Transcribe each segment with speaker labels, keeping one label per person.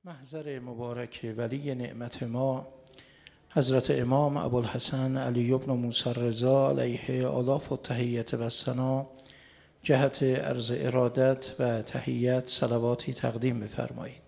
Speaker 1: محضر مبارک ولی نعمت ما حضرت امام ابوالحسن علی بن موسی الرضا علیه آلاف التحیت و ثنا جهت عرض ارادت و تحیت صلواتی تقدیم بفرمایید.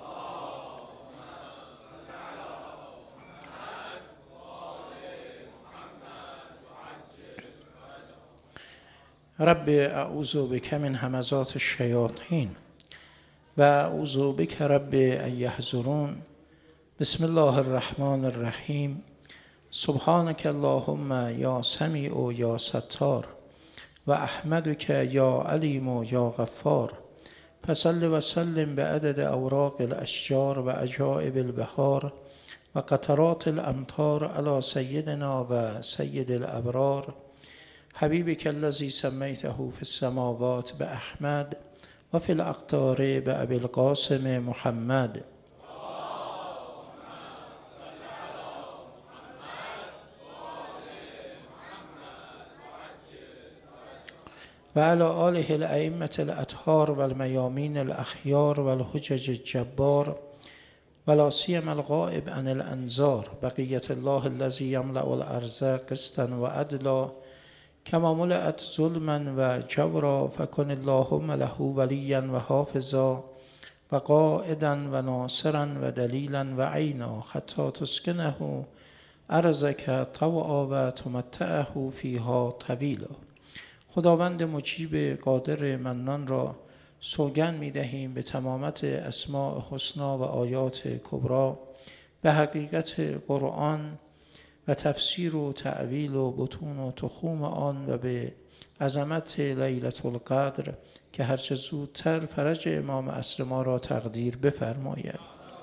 Speaker 1: رب اعوذ بک من همزات الشیاطین و اعوذ بک رب ان یحضرون. بسم الله الرحمن الرحیم. سبحانک اللهم یا سمیع یا ستار و احمدک یا علیم یا غفار. فصل و سلم بعدد اوراق الاشجار و عجائب البحار و قطرات الامطار علی سیدنا و سید الابرار حبیبک الذی سمیته فی السماوات باحمد و فی الاقطار بابی القاسم محمد. و علی آله الائمة الاطهار و المیامین الاخیار و الحجج الجبار و لا سیما الغائب عن الانظار بقیة الله الذی یملأ الارض قسطا و عدلا کما ملئت ظلما و جورا فکن اللهم له ولیا و حافظا و قائدا و ناصرا و دلیلا و عینا حتی تسکنه ارضک طوعا و تمتعه فیها طویلا. خداوند مجیب قادر منان را سوگند می دهیم به تمامت اسماء حسنا و آیات کبرا، به حقیقت قرآن و تفسیر و تعویل و بطون و تخوم آن و به عظمت لیلة القدر که هرچه زودتر فرج امام عصر ما را تقدیر بفرماید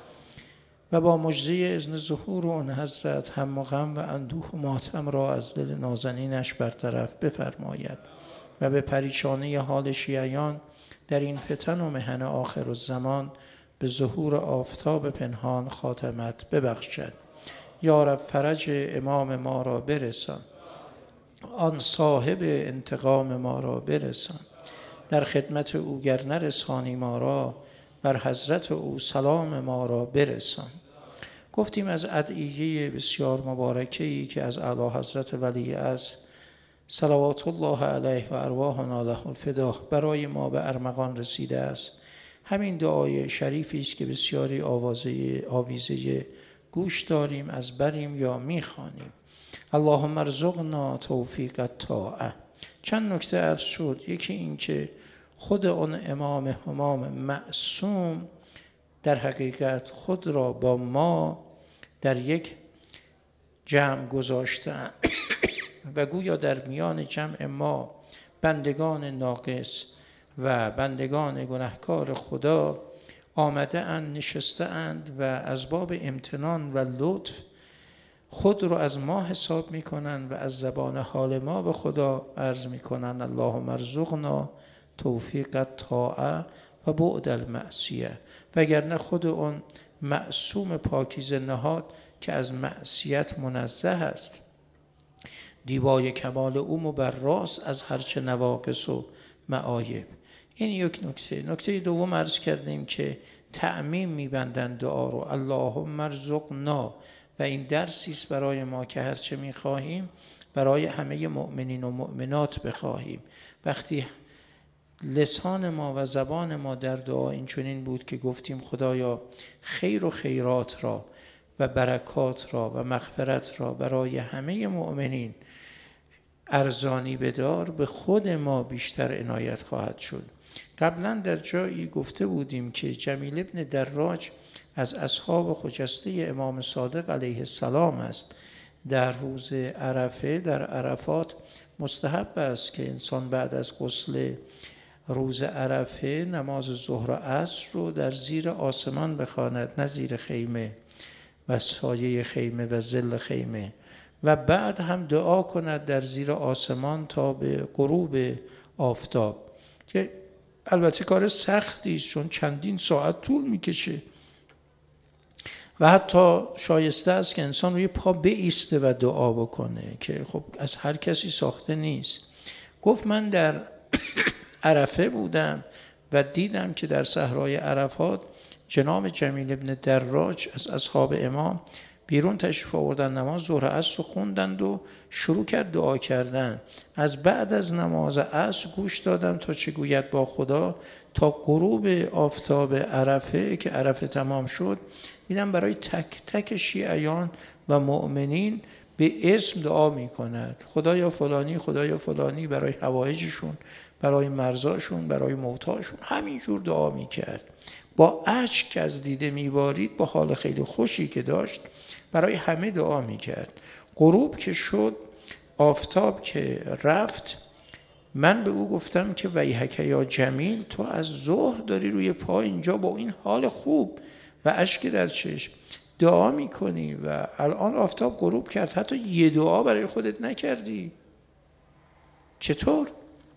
Speaker 1: و با مژده اذن ظهور اون حضرت هم و غم و اندوه و ماتم را از دل نازنینش برطرف بفرماید و به پریشانی حال شیعیان در این فتن و محن آخر الزمان به ظهور آفتاب پنهان خاتمت ببخشد. یا رب فرج امام ما را برسان، آن صاحب انتقام ما را برسان. در خدمت او گر نرسانی ما را، بر حضرت او سلام ما را برسان. گفتیم از ادعیه بسیار مبارکه‌ای که از اعلی حضرت ولی است صلوات الله علیه و ارواحنا له الفدا برای ما به ارمغان رسیده است. همین دعای شریفی است که بسیاری آویزه گوش داریم، از بریم یا میخوانیم. اللهم ارزقنا توفیق الطاعه. چند نکته عرض شد. یکی این که خود اون امام معصوم در حقیقت خود را با ما در یک جمع گذاشتن و گویا در میان جمع ما بندگان ناقص و بندگان گناهکار خدا آمده اند، نشسته اند و از باب امتنان و لطف خود رو از ما حساب میکنن و از زبان حال ما به خدا عرض میکنن اللهم ارزقنا توفیق الطاعه و بعد المعصیه. وگرنه خود اون معصوم پاکیزه نهاد که از معصیت منزه است، دیبای کمال او مبراست از هرچه نواقص و معایب. این یک نکته. نکته دوم عرض کردیم که تعمیم میبندن دعا رو اللهم ارزقنا و این درسی است برای ما که هرچه میخواهیم برای همه مؤمنین و مؤمنات بخواهیم. وقتی لسان ما و زبان ما در دعا این چنین بود که گفتیم خدایا خیر و خیرات را و برکات را و مغفرت را برای همه مؤمنین ارزانی بدار، به خود ما بیشتر عنایت خواهد شد. قبلا در جایی گفته بودیم که جمیل ابن دراج از اصحاب خجسته امام صادق علیه السلام است. در روز عرفه در عرفات مستحب است که انسان بعد از غسل روز عرفه نماز ظهر و عصر رو در زیر آسمان بخواند، نه زیر خیمه و سایه خیمه و ظل خیمه، و بعد هم دعا کند در زیر آسمان تا به غروب آفتاب، که البته کار سختی است چون چندین ساعت طول میکشه و حتی شایسته است که انسان روی پا بایسته و دعا بکنه که خب از هر کسی ساخته نیست. گفت من در عرفه بودم و دیدم که در صحرای عرفات جناب جمیل ابن دراج از اصحاب امام بیرون تشریف آوردن، نماز ظهر عصر رو خوندند و شروع کرد دعا کردن. از بعد از نماز عصر گوش دادم تا چه گوید با خدا، تا غروب آفتاب عرفه که عرفه تمام شد. دیدم برای تک تک شیعیان و مؤمنین به اسم دعا می کند. خدایا فلانی، خدایا فلانی، برای حوائجشون، برای مرزاشون، برای موتاشون، همینجور دعا می کرد. با اشک که از دیده می بارید، با حال خیلی خوشی که داشت، برای همه دعا می کرد. غروب که شد، آفتاب که رفت، من به او گفتم که ویحک یا جمیل، تو از ظهر داری روی پا اینجا با این حال خوب و اشک در چشم دعا میکنی و الان آفتاب غروب کرد، حتی یه دعا برای خودت نکردی، چطور؟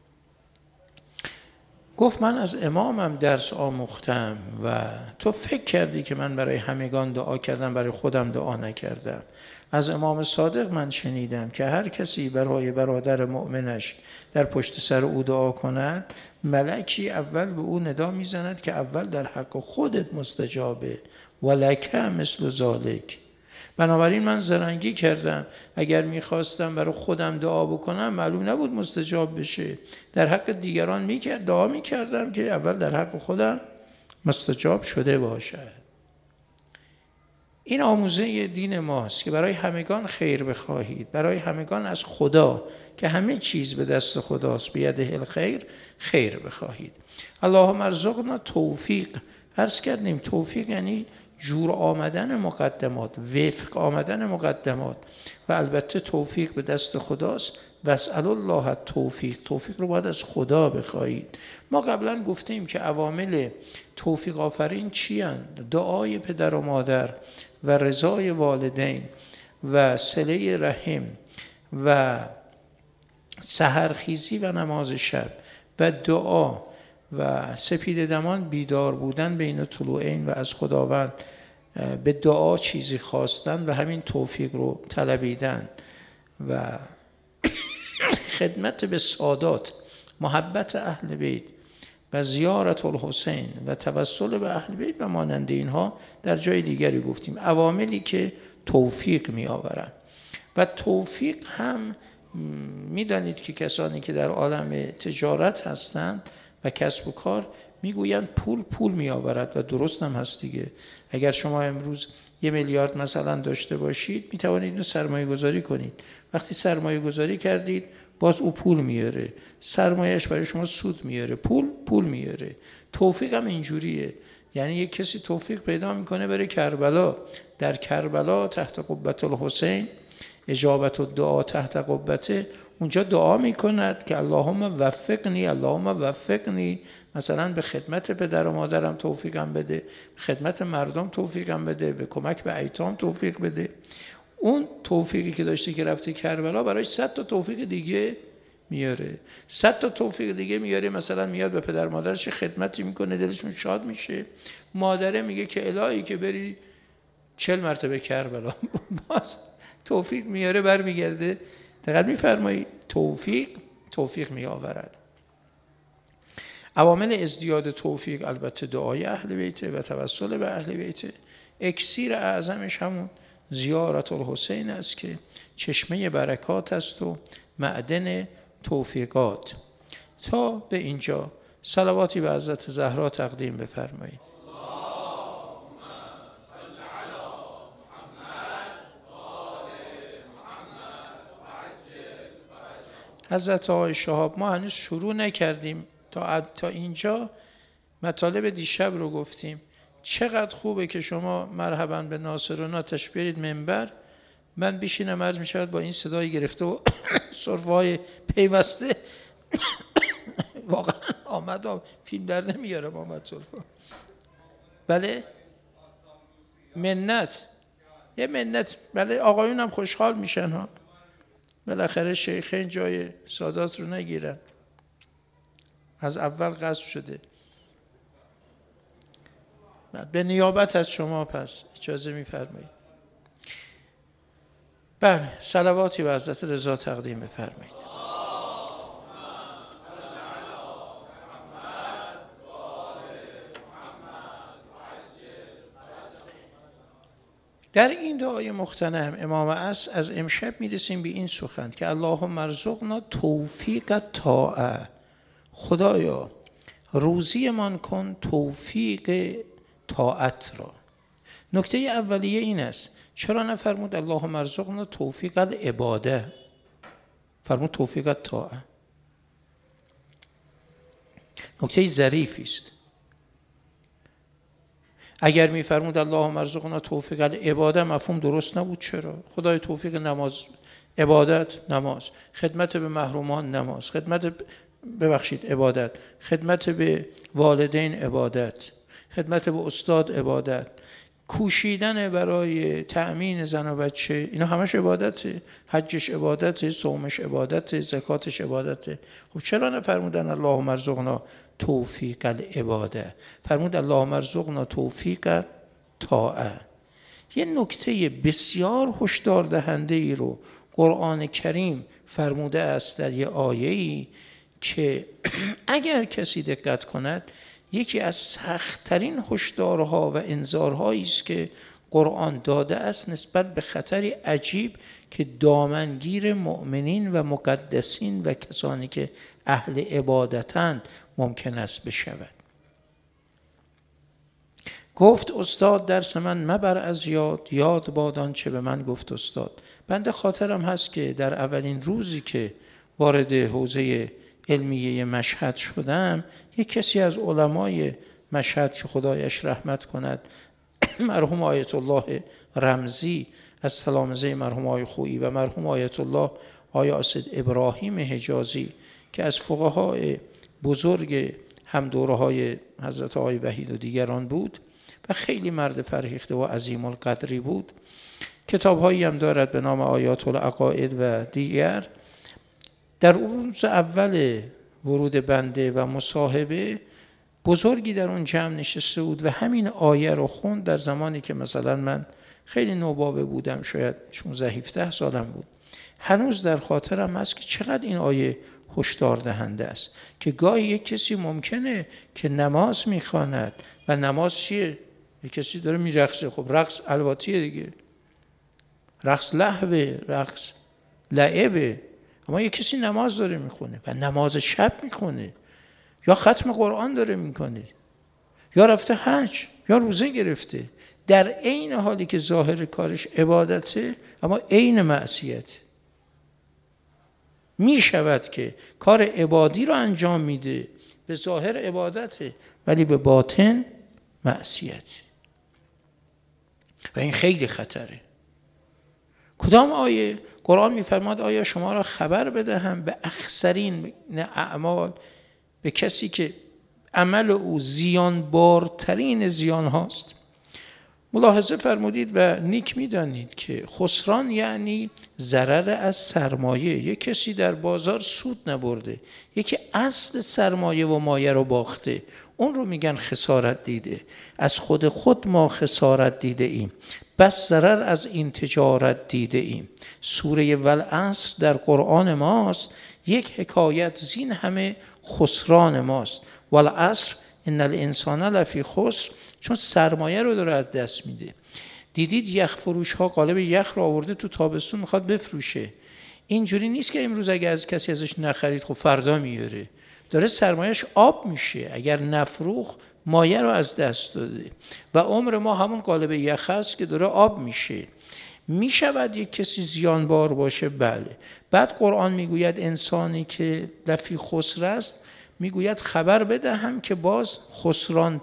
Speaker 1: گفت من از امامم درس آموختم و تو فکر کردی که من برای همگان دعا کردم، برای خودم دعا نکردم. از امام صادق من شنیدم که هر کسی برای برادر مؤمنش در پشت سر او دعا کند، ملکی اول به او ندا میزند که اول در حق خودت مستجابه، ولک مثل ذالک. بنابراین من زرنگی کردم، اگر میخواستم برای خودم دعا بکنم معلوم نبود مستجاب بشه، در حق دیگران دعا میکردم که اول در حق خودم مستجاب شده باشد. این آموزه دین ماست که برای همگان خیر بخواهید، برای همگان از خدا که همه چیز به دست خداست، بیده الخیر، خیر بخواهید. اللهم ارزقنا توفیق. عرض کردیم توفیق یعنی جور آمدن مقدمات، وفق آمدن مقدمات، و البته توفیق به دست خداست. واسأل الله توفیق، توفیق رو باید از خدا بخواهید. ما قبلا گفتیم که عوامل توفیق آفرین چی هستند؟ دعای پدر و مادر و رضای والدین و صله رحم و سحرخیزی و نماز شب و دعا و سپید دمان بیدار بودن بین طلوعین و از خداوند به دعا چیزی خواستن و همین توفیق رو طلبیدن و خدمت به سادات، محبت اهل بیت و زیارت الحسین و توسل به اهل بیت و مانند اینها در جای دیگری گفتیم عواملی که توفیق می آورند. و توفیق هم میدانید که کسانی که در عالم تجارت هستند و کسب و کار میگویند پول می آورد و درست هم هست دیگه. اگر شما امروز 1 میلیارد مثلا داشته باشید، می توانید اینو سرمایه گذاری کنید. وقتی سرمایه گذاری کردید باز او پول میاره، سرمایهش برای شما سود میاره، پول میاره. توفیق هم اینجوریه، یعنی یک کسی توفیق پیدا میکنه بره کربلا، در کربلا تحت قبة الحسین، اجابت الدعا تحت قبته، اونجا دعا میکند که اللهم وفقنی، مثلا به خدمت پدر و مادرم توفیقم بده، خدمت مردم توفیقم بده، به کمک به ایتام توفیق بده. اون توفیقی که داشته که رفته کربلا براش 100 تا توفیق دیگه میاره، 100 تا توفیق دیگه میاره. مثلا میاد به پدر مادرش خدمتی میکنه، دلشون شاد میشه، مادره میگه که الهی که بری 40 مرتبه کربلا، باز توفیق میاره برمیگرده. دقیق میفرمایید توفیق میآورد. عوامل ازدیاد توفیق البته دعای اهل بیت و توسل به اهل بیت. اکسیر اعظمش همون زیارت الحسین است که چشمه برکات است و معدن توفیقات. تا به اینجا صلواتی به حضرت زهرا تقدیم بفرمایید. حضرت آقای شهاب، ما هنوز شروع نکردیم، تا اینجا مطالب دیشب رو گفتیم. چقدر خوبه که شما مرحبا به ناصرالله تشبیهید منبر، من بیشینم عرض می شود با این صدای گرفته و صرفه های پیوسته واقعا آمد فیلم در نمیارم آمد صرفه. بله منت، یه منت، بله آقایون هم خوشحال میشن ها، بالاخره شیخین جای سادات رو نگیرن، از اول غصب شده. به نیابت از شما پس اجازه میفرمایید. بله صلواتی به حضرت رضا تقدیم بفرمایید. در این دعای مختنم امام عصر از امشب میرسیم به این سخن که اللهم ارزقنا توفیق طاعه، خدایا روزیمان کن توفیق طاعت را. نکته اولیه این است چرا نفرمود اللهم ارزقنا توفیق العباده، فرمود توفیق طاعه؟ نکته ظریفی است. اگر میفرمود اللهم ارزقنا توفیق العباده مفهوم درست نبود. چرا؟ خدای توفیق نماز، عبادت نماز، خدمت به محرومان نماز، عبادت، خدمت به والدین عبادت، خدمت به استاد عبادت، کوشیدن برای تأمین زن و بچه، اینا همش عبادته. حجش عبادته، صومش عبادته، زکاتش عبادته. خب چرا نفرمودن اللهم ارزقنا توفیق العباده؟ فرمود اللهم ارزقنا توفیق طاعه. یه نکته بسیار هشدار دهنده ای رو قرآن کریم فرموده است در یه آیه‌ای که اگر کسی دقت کند یکی از سخت‌ترین هشدارها و انذارهایی است که قرآن داده است نسبت به خطری عجیب که دامنگیر مؤمنین و مقدسین و کسانی که اهل عبادتند ممکن است بشود. گفت استاد درس من مبر از یاد بادان چه به من گفت استاد. بنده خاطرم هست که در اولین روزی که وارد حوزه علمیه مشهد شدم، یک کسی از علمای مشهد که خدایش رحمت کند، مرحوم آیت الله رمزی از تلامذه مرحوم آقای خویی و مرحوم آیت الله آقای اسد ابراهیم حجازی که از فقهای بزرگ هم دوره‌های حضرت آقای وحید و دیگران بود و خیلی مرد فرهیخته و عظیم القدری بود. کتاب‌هایی هم دارد به نام آیات العقاید و دیگر. در روز اول ورود بنده و مصاحبه بزرگی در اون جمع نشسته بود و همین آیه رو خوند در زمانی که مثلا من خیلی نوباوه بودم، شاید 16-17 سالم بود. هنوز در خاطرم هست که چقدر این آیه هشدار دهنده است که گاهی یک کسی ممکنه که نماز میخواند و نماز چیه؟ یک کسی داره میرقصه، خب رقص الواتیه دیگه، رقص لهوه، رقص لعبه. اما یک کسی نماز داره میخونه و نماز شب میخونه یا ختم قرآن داره میکنه یا رفته حج یا روزه گرفته، در عین حالی که ظاهر کارش عبادته اما عین معصیت. میشود که کار عبادی رو انجام میده، به ظاهر عبادته ولی به باطن معصیت، و این خیلی خطره. کدام آیه؟ قرآن میفرماد آیا شما را خبر بدهم به اخسرین اعمال، به کسی که عمل او زیانبارترین زیان هاست. ملاحظه فرمودید و نیک میدانید که خسران یعنی ضرر از سرمایه. یک کسی در بازار سود نبرده، یکی اصل سرمایه و مایه رو باخته، اون رو میگن خسارت دیده. از خود ما خسارت دیده ایم، بس ضرر از این تجارت دیده ایم. سوره والعصر در قرآن ماست، یک حکایت زین همه خسران ماست. والعصر ان الانسان لفی خسر، چون سرمایه رو داره از دست میده. دیدید یخ فروش ها قالب یخ رو آورده تو تابستون میخواد بفروشه. اینجوری نیست که امروز اگه از کسی ازش نخرید خب فردا میاره، داره سرمایهش آب میشه. اگر نفروخ مایه رو از دست داده و عمر ما همون قالب یخ است که داره آب میشه. میشود یک کسی زیانبار باشه، بله. بعد قرآن میگوید انسانی که لفی خسر است، میگوید خبر بدهم که باز خسران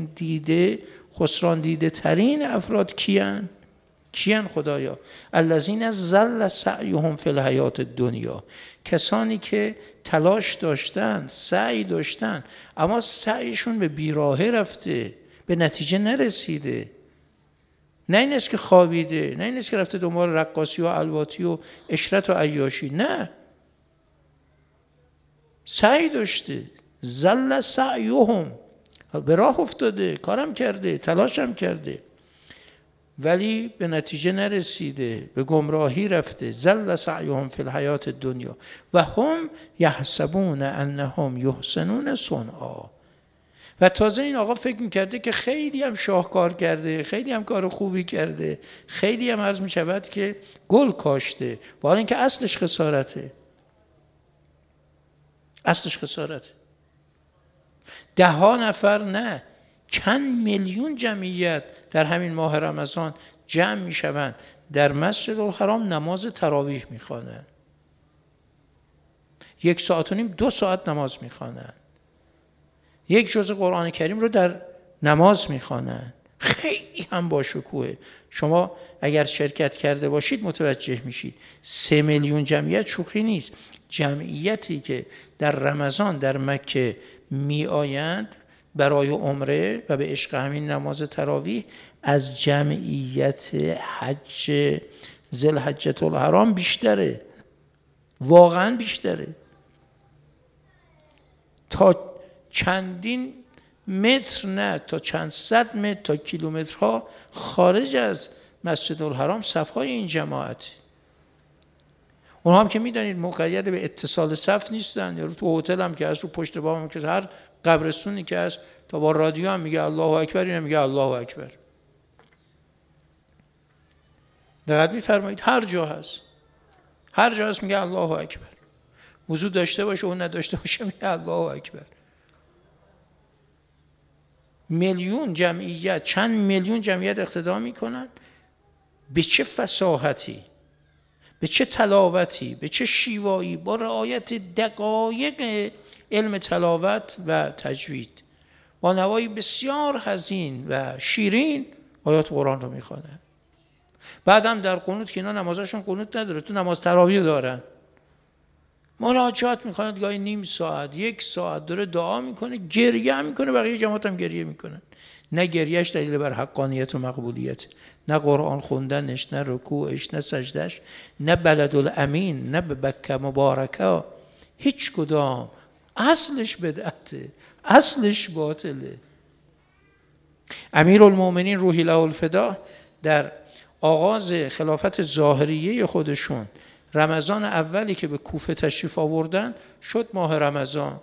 Speaker 1: دیده ترین افراد کیان خدایا؟ الذین ضل سعیهم فی الحیات الدنیا، کسانی که تلاش داشتن، سعی داشتن، اما سعیشون به بیراهه رفته، به نتیجه نرسیده. نه این است که خوابیده، نه این است که رفته دنبال رقاصی و الواتی و عشرت و عیاشی، نه، سعی داشته، ضل سعیهم، به راه افتاده، کارم کرده، تلاشم کرده، ولی به نتیجه نرسیده، به گمراهی رفته. ضل سعیهم فی الحیات الدنیا و هم یحسبون انهم یحسنون صنعا. و تازه این آقا فکر میکرده که خیلی هم شاهکار کرده، خیلی هم کار خوبی کرده، خیلی هم عرض میشود که گل کاشته، با اینکه اصلش خسارته. اصلش خسارته. 10 نفر نه، چند میلیون جمعیت در همین ماه رمضان جمع میشوند در مسجد الحرام نماز تراویح میخوانند. 1 ساعت و نیم 2 ساعت نماز میخوانند. 1 جزء قرآن کریم رو در نماز میخوانند. خیلی هم با شکوهه. شما اگر شرکت کرده باشید متوجه میشید 3 میلیون جمعیت شوخی نیست. جمعیتی که در رمضان در مکه می آیند برای عمره و به عشق همین نماز تراویح از جمعیت حج ذوالحجة الحرام بیشتره، واقعا بیشتره. تا چندین متر نه، تا چند صد متر تا کیلومترها خارج از مسجد الحرام صفهای این جماعت. اونها هم که میدانید مقید به اتصال صف نیستن، یا تو هتل هم که از رو پشت بام هم که هر قبرستونی که هست تا با رادیو هم میگه الله اکبر، اینم میگه الله اکبر. دقت میفرمایید هر جا هست، هر جا هست میگه الله اکبر. وضو داشته باشه و نداشته باشه میگه الله اکبر. میلیون جمعیت، چند میلیون جمعیت اقتدا میکنند. به چه فصاحتی، به چه تلاوتی، به چه شیوایی، با رعایت دقایق علم تلاوت و تجوید، با نوایی بسیار حزین و شیرین آیات قرآن رو میخوانند. بعد هم در قنوت که اینا نمازشون قنوت نداره، تو نماز تراویح دارن، مناجات میخواند، گاهی نیم ساعت 1 ساعت داره دعا میکنه، گریه هم میکنه، بقیه جماعت هم گریه میکنن. نه گریهش دلیل بر حقانیت و مقبولیت، نه قرآن خوندنش، نه رکوعش، نه سجدش، نه بلدالامین، نه به مکه مبارکه، هیچ کدام. اصلش بدعته، اصلش باطله. امیرالمومنین روحی له الفدا در آغاز خلافت ظاهریه خودشون رمضان اولی که به کوفه تشریف آوردن شد ماه رمضان.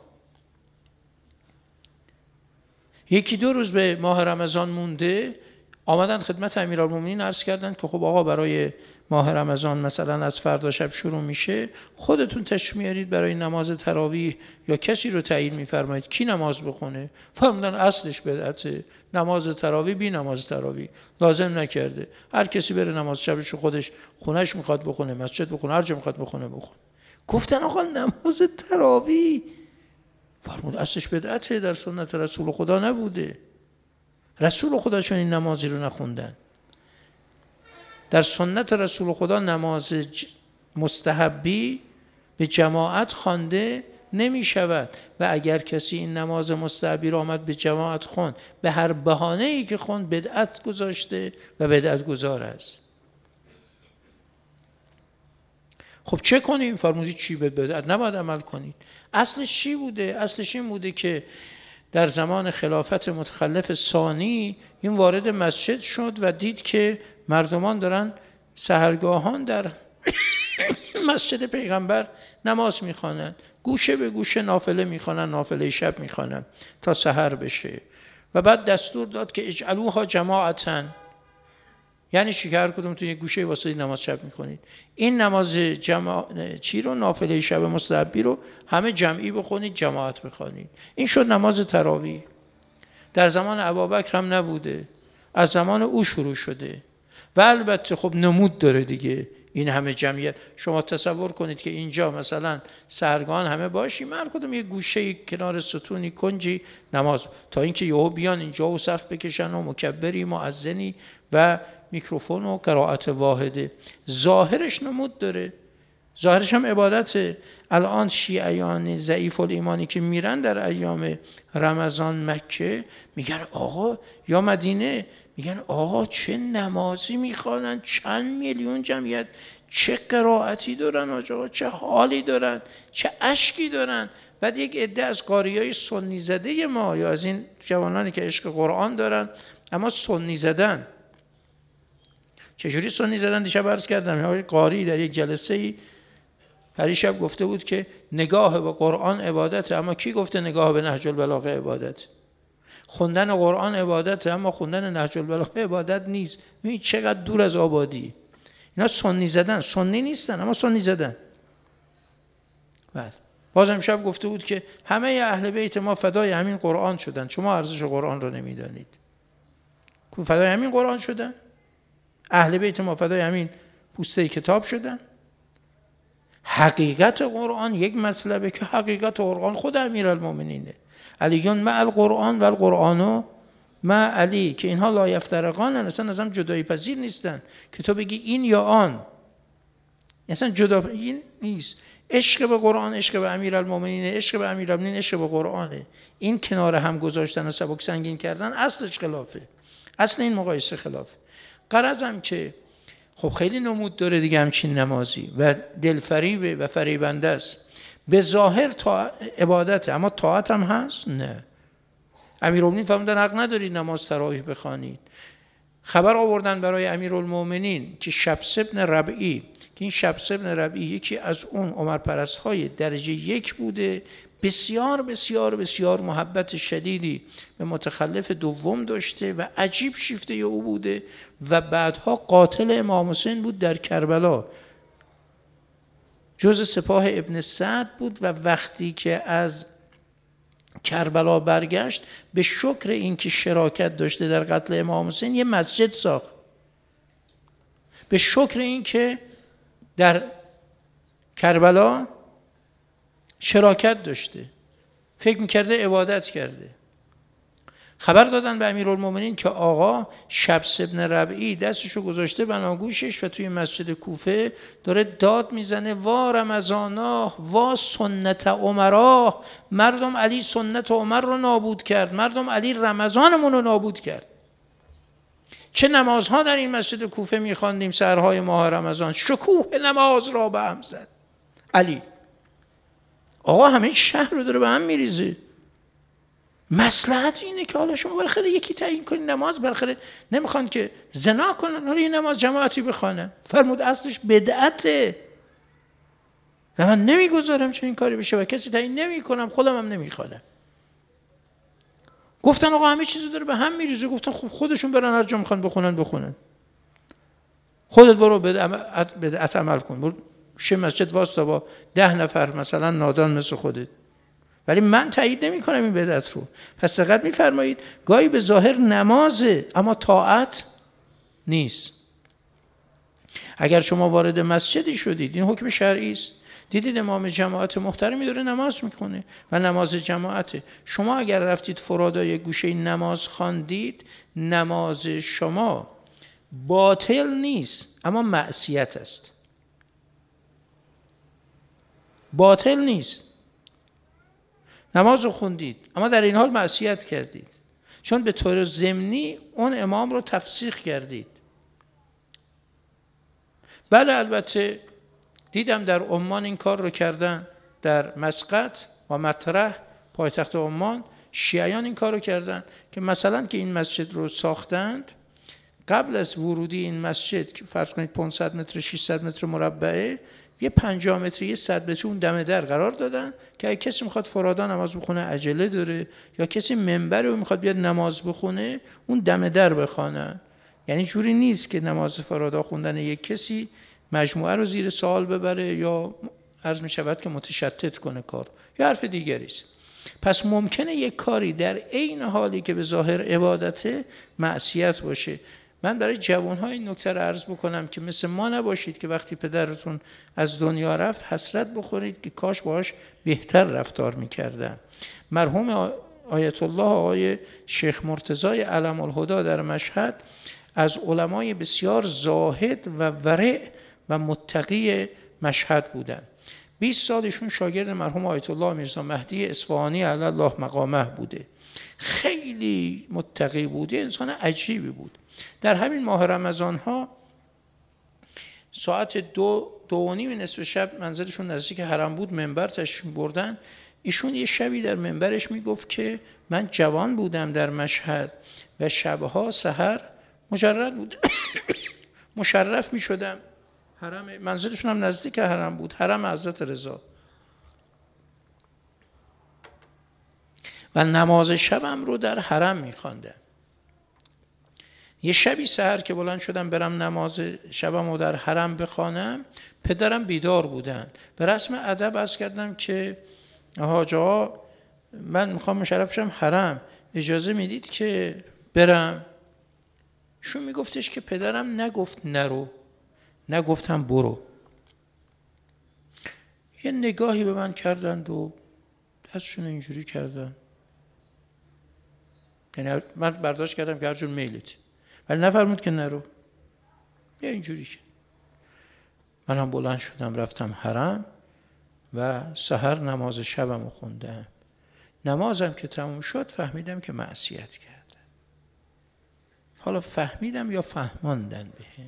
Speaker 1: 1-2 روز به ماه رمضان مونده آمدن خدمت امیرالمومنین عرض کردن که خب آقا برای ماه رمضان مثلا از فردا شب شروع میشه، خودتون تشریف میارید برای نماز تراویح یا کسی رو تعیین میفرمایید کی نماز بخونه؟ فرمودن اصلش بدعته، نماز تراویح بی نماز تراویح لازم نکرده، هر کسی بره نماز شبش خودش خونش میخواد بخونه، مسجد بخونه، هر جا میخواد بخونه. گفتن آقا نماز تراویح، فرمود اصلش بدعته، در سنت رسول خدا نبوده، رسول خدا چون این نمازی رو نخوندن. در سنت رسول خدا نماز مستحبی به جماعت خوانده نمی شود و اگر کسی این نماز مستحبی رو آمد به جماعت خوند، به هر بهانه‌ای که خوند بدعت گذاشته و بدعت گذار است. خب چه کنیم؟ فرمودی چی به بدعت نباید عمل کنید. اصلش چی بوده؟ اصلش این بوده که در زمان خلافت متخلف ثانی این وارد مسجد شد و دید که مردمان دارن سحرگاهان در مسجد پیغمبر نماز میخوانند، گوشه به گوشه نافله میخوانند، نافله شب میخوانند تا سحر بشه. و بعد دستور داد که اجعلوها جماعتاً، یعنی هر کدوم تو یک گوشه واسه نماز شب میخونید، این نماز چی رو؟ نافله شب مستحبی رو همه جمعی بخونید، جماعت بخونید. این شد نماز تراویح. در زمان ابوبکر هم نبوده، از زمان او شروع شده و البته خب نمود داره دیگه. این همه جمعیت، شما تصور کنید که اینجا مثلا سحرگاهان همه باشیم، هر کدوم یک گوشه کنار ستونی کنجی نماز، تا اینکه یهو بیان اینجا و صف بکشن و مکبری مؤذنی و میکروفون و قرائت واحده. ظاهرش نمود داره، ظاهرش هم عبادته. الان شیعیان ضعیف الایمانی که میرن در ایام رمضان مکه میگن آقا، یا مدینه، میگن آقا چه نمازی میخوانن، چند میلیون جمعیت، چه قرائتی دارن آقا، چه حالی دارن، چه اشکی دارن. بعد یک عده از قاریای سنی زده ما، یا از این جوانانی که عشق قرآن دارن اما سنی زدن. چجوری سنی زدن؟ دیشب عرض کردم قاری در یک جلسه هر شب گفته بود که نگاه به قرآن عبادت، اما کی گفته نگاه به نهج البلاغه عبادت؟ خوندن قرآن عبادته، اما خوندن نهج البلاغه عبادت نیست. ببین چقدر دور از آبادی. اینا سنی زدن، سنی نیستن اما سنی زدن. بله. باز امشب گفته بود که همه اهل بیت ما فدای همین قرآن شدن، شما ارزش قرآن رو نمیدانید. فدای همین قرآن شدن؟ اهل بیت ما فدای همین پوسته کتاب شدن؟ حقیقت قرآن یک مطلبه که حقیقت قرآن خود امیرالمومنینه. علیون مع القرآن و القرآن مع علی، که اینها لا یفترقان، اصلا از هم جدایی پذیر نیستن که تو بگی این یا آن، اصلا جدا این نیست. عشق به قرآن عشق به امیرالمومنین، عشق به امیرالمومنین عشق به قرآنه. این کنار هم گذاشتن و سبک سنگین کردن اصلش خلافه، اصل این مقایسه خلافه. غرضم که خب خیلی نمود داره دیگه همچین نمازی و دلفریبه و فریبنده است. به ظاهر عبادته اما طاعت هم هست؟ نه. امیرالمومنین فرمودن حق ندارید نماز تراویح بخوانید. خبر آوردن برای امیرالمومنین که شبس ابن ربعی، که این شبس ابن ربعی یکی از اون عمر پرست های درجه یک بوده، بسیار بسیار بسیار محبت شدیدی به متخلف دوم داشته و عجیب شیفته او بوده و بعدها قاتل امام حسین بود در کربلا. جز سپاه ابن سعد بود و وقتی که از کربلا برگشت به شکر اینکه شراکت داشته در قتل امام حسین یه مسجد ساخت. به شکر اینکه در کربلا شراکت داشته، فکر میکرده عبادت کرده. خبر دادن به امیرالمومنین که آقا شبس ابن ربعی دستشو گذاشته بناگوشش و توی مسجد کوفه داره داد میزنه وا رمضاناه وا سنت عمراه، مردم علی سنت عمر رو نابود کرد، مردم علی رمضانمون رو نابود کرد. چه نمازها در این مسجد کوفه میخواندیم سحرهای ماه رمضان، شکوه نماز را به هم زد علی. آقا همه شهر رو داره به هم میریزه. مصلحت اینه که حالا شما بالاخره یکی تعیین کنید نماز، بالاخره نمیخوان که زنا کنن، حالا یه نماز جماعتی بخوانن. فرمود اصلش بدعته و من نمیگذارم چنین کاری بشه و کسی تعیین نمیکنم، خودم هم نمیخوانم. گفتن آقا همه چیزو داره به هم میریزه. گفتن خب خودشون برن هر جا میخوان بخونن. خودت برو بدعت عمل کن، برو شه مسجد واسطا با 10 نفر مثلا نادان مثل خودت، ولی من تایید نمی کنم این بدعت رو. پس دقت می‌فرمایید گاهی به ظاهر نمازه اما طاعت نیست. اگر شما وارد مسجدی شدید، این حکم شرعی است، دیدید امام جماعت محترمی داره نماز میکنه و نماز جماعته، شما اگر رفتید فرادای گوشه نماز خواندید، نماز شما باطل نیست اما معصیت است. باطل نیست، نماز رو خوندید اما در این حال معصیت کردید، چون به طور ضمنی اون امام رو تفسیق کردید. بله البته دیدم در عمان این کار رو کردن، در مسقط و مطرح پایتخت عمان شیعیان این کار رو کردن که مثلا که این مسجد رو ساختند، قبل از ورودی این مسجد که فرض کنید 500 متر 600 متر مربعه، یه 50 متر یه 100 متر اون دم در قرار دادن که اگه کسی میخواد فرادا نماز بخونه عجله داره یا کسی منبر رو میخواد بیاد نماز بخونه اون دم در بخونه. یعنی جوری نیست که نماز فرادا خوندن یک کسی مجموعه رو زیر سوال ببره یا عرض میشود که متشتت کنه کار یا حرف دیگری است. پس ممکنه یک کاری در عین حالی که به ظاهر عبادته معصیت باشه. من برای جوان‌ها این نکته رو عرض بکنم که مثل ما نباشید که وقتی پدرتون از دنیا رفت حسرت بخورید که کاش باهاش بهتر رفتار می‌کردن. مرحوم آیت الله آقای شیخ مرتضی علم الهدی در مشهد از علمای بسیار زاهد و ورع و متقی مشهد بودن. 20 سالشون شاگرد مرحوم آیت الله میرزا مهدی اصفهانی علی الله مقامه بوده. خیلی متقی بوده، انسان عجیبی بود. در همین ماه رمضان ها ساعت 2:30 نصف شب منزلشون نزدیک حرم بود، منبر تشریف بردن. ایشون یه شبی در منبرش میگفت که من جوان بودم در مشهد و شبها سحر مجرد بود مشرف میشدم. حرم منزلشون هم نزدیک حرم بود، حرم حضرت رضا، و نماز شبم رو در حرم میخواندم. یه شبی سحر که بلند شدم برم نماز شبم رو در حرم بخوانم، پدرم بیدار بودن. به رسم ادب عرض کردم که حاج آقا من میخوام مشرف شم حرم، اجازه میدید که برم؟ شون میگفتش که پدرم نگفت نرو، نگفتم برو. یه نگاهی به من کردند و دستشون اینجوری کردن، یعنی من برداشت کردم که هر جور میلت، ولی نفرمود که نرو. یا اینجوری که منم بلند شدم رفتم حرم و سحر نماز شبم رو خوندم. نمازم که تموم شد فهمیدم که معصیت کردم. حالا فهمیدم یا فهماندن به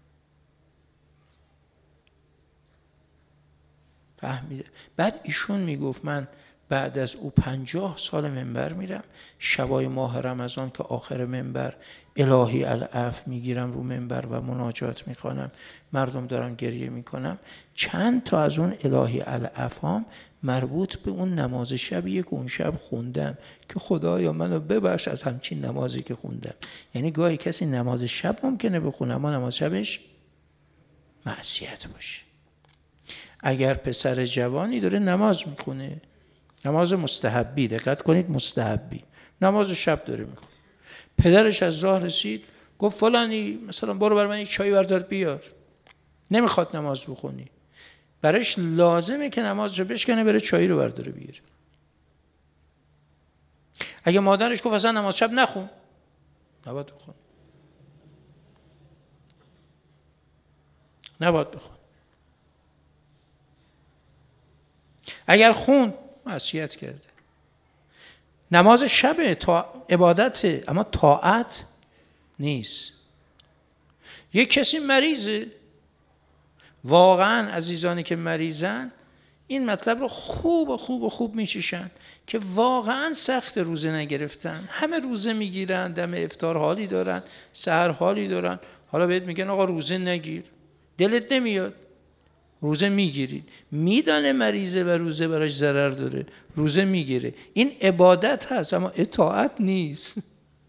Speaker 1: فهمیدم. بعد ایشون میگفت من بعد از او 50 سال منبر میرم، شبای ماه رمضان که آخر منبر الهی العفو میگیرم رو منبر و مناجات میخوانم، مردم دارن گریه میکنم، چند تا از اون الهی العفوام مربوط به اون نماز شبیه که اون شب خوندم که خدایا منو ببخش از همچین نمازی که خوندم. یعنی گاهی کسی نماز شب ممکنه بخونه اما نماز شبش معصیت باشه. اگر پسر جوانی داره نماز میخونه، نماز مستحبی، دقت کنید مستحبی، نماز شب داره میخونه، پدرش از راه رسید گفت فلانی مثلا برو بر من یک چای بردار بیار، نمیخواد نماز بخونی، برایش لازمه که نماز رو بشکنه بره چای رو برداره بیاره. اگه مادرش گفت اصلا نماز شب نخون، نباید بخون، نباید بخون. اگر خون معصیت کرده. نماز شب عبادته اما طاعت نیست. یک کسی مریضه، واقعا عزیزانی که مریضن این مطلب رو خوب میچشن که واقعا سخت روزه نگرفتن، همه روزه میگیرن، دم افطار حالی دارن، سحر حالی دارن، حالا بهت میگن آقا روزه نگیر، دلت نمیاد، روزه میگیرید، میدانه مریضه و روزه براش ضرر داره، روزه میگیره. این عبادت هست اما اطاعت نیست.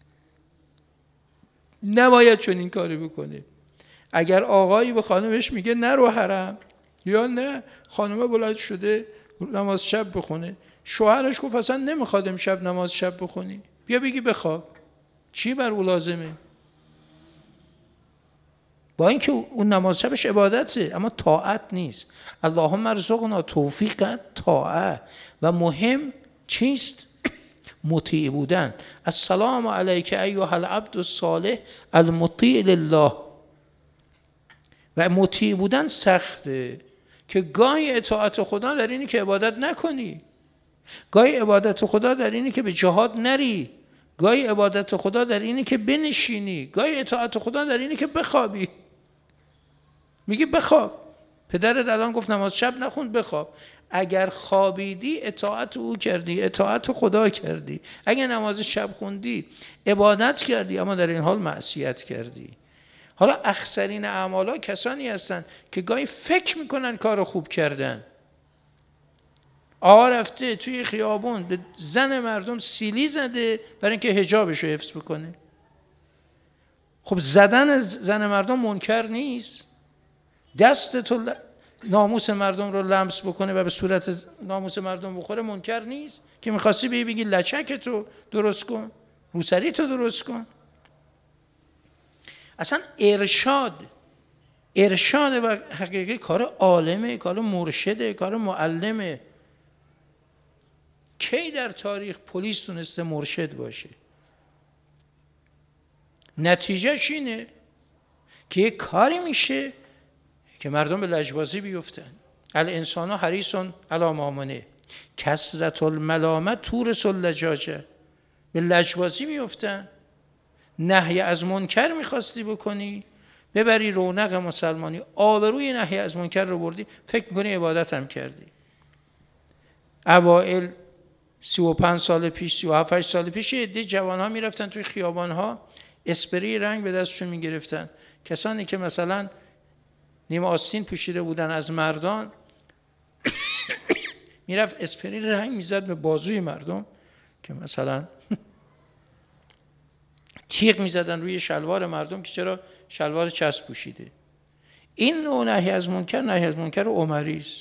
Speaker 1: نباید چون این کاری بکنه. اگر آقایی به خانمش میگه نرو حرم، یا نه خانمه بلند شده نماز شب بخونه، شوهرش گفت اصلا نمیخواد امشب نماز شب بخونی، بیا بگی بخواب، چی بر او لازمه؟ با اینکه اون نماز شبش عبادته اما طاعت نیست. اللهم ارزقنا توفیق طاعه. و مهم چیست؟ مطیع بودن. السلام علیک ایها العبد الصالح المطیع لله. و مطیع بودن سخته که گاهی اطاعت خدا در اینی که عبادت نکنی، گاهی عبادت خدا در اینی که به جهاد نری، گاهی عبادت خدا در اینی که بنشینی، گاهی اطاعت خدا در اینی که بخوابی. میگه بخواب، پدرت الان گفت نماز شب نخون، بخواب. اگر خوابیدی اطاعت او کردی، اطاعت خدا کردی. اگر نماز شب خوندی عبادت کردی اما در این حال معصیت کردی. حالا اخسرین اعمالا کسانی هستن که گاهی فکر میکنن کار خوب کردن. آقا رفته توی خیابون به زن مردم سیلی زده برای اینکه حجابش رو حفظ بکنه. خب زدن از زن مردم منکر نیست. دست تو ناموس مردم رو لمس بکنه و به صورت ناموس مردم بخوره منکر نیست که میخواستی بگی لچک تو درست کن، روسری تو درست کن. اصلا ارشاد و حقیقی کار عالمه، کار مرشده، کار معلمه. کی در تاریخ پلیس تونسته مرشد باشه؟ نتیجهش اینه که یک کاری میشه که مردم به لجبازی بیفتن. الانسان حریص علی ما منع، کثرة الملامه تورث اللجاجه. به لجبازی بیفتن. نهی از منکر میخواستی بکنی، ببری رونق مسلمانی، آبروی نهی از منکر رو بردی، فکر میکنی عبادت هم کردی. اوائل 35 سال پیش، 37 سال پیش یه عده جوان ها میرفتن توی خیابان ها اسپری رنگ به دستشون میگرفتن. کسانی که مثلا نیمه آستین پوشیده بودن از مردان میرفت اسپری رنگ میزد به بازوی مردم که مثلا تیغ میزدن روی شلوار مردم که چرا شلوار چسب پوشیده. این نوع نهی از منکر عمری است.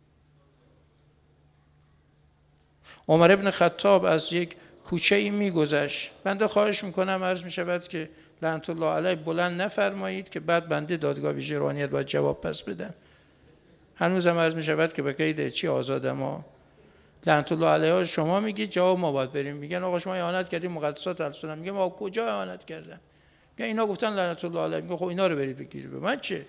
Speaker 1: عمر ابن خطاب از یک کوچه ای میگذشت. بنده خواهش میکنم عرض میشود که لعنت الله علیه بلند نفرمایید که بعد بنده دادگاه ویژه روحانیت باید جواب پس بدم. هنوزم عرض میشود که به قید چی آزادم ها. لعنت الله علیه شما میگید جواب ما باید بریم. میگن آقا شما اهانت کردید مقدسات السنت. میگم ما کجا اهانت کردن؟ میگن اینا گفتن لعنت الله علیه. میگم خب اینا رو برید بگیرید. به من چه؟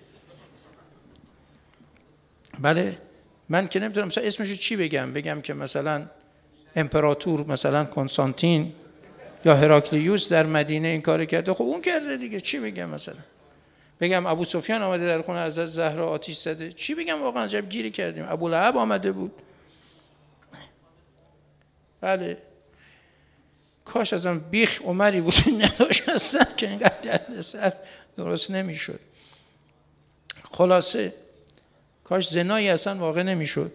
Speaker 1: بله من که نمیتونم مثلا اسمشو چی بگم که مثلا امپراتور مثلا کنستانتین یا هراکلیوس در مدینه این کار کرده. خب اون کرده دیگه، چی بگم؟ مثلا بگم ابو سفیان آمده در خونه حضرت زهرا آتش زده، چی بگم؟ واقعا عجب گیری کردیم. ابو لهب آمده بود. بله کاش ازم بیخ عمری وجود نداشت هستن که اینقدر درد سر درست نمیشد. خلاصه کاش زنایی اصلا واقع نمیشد.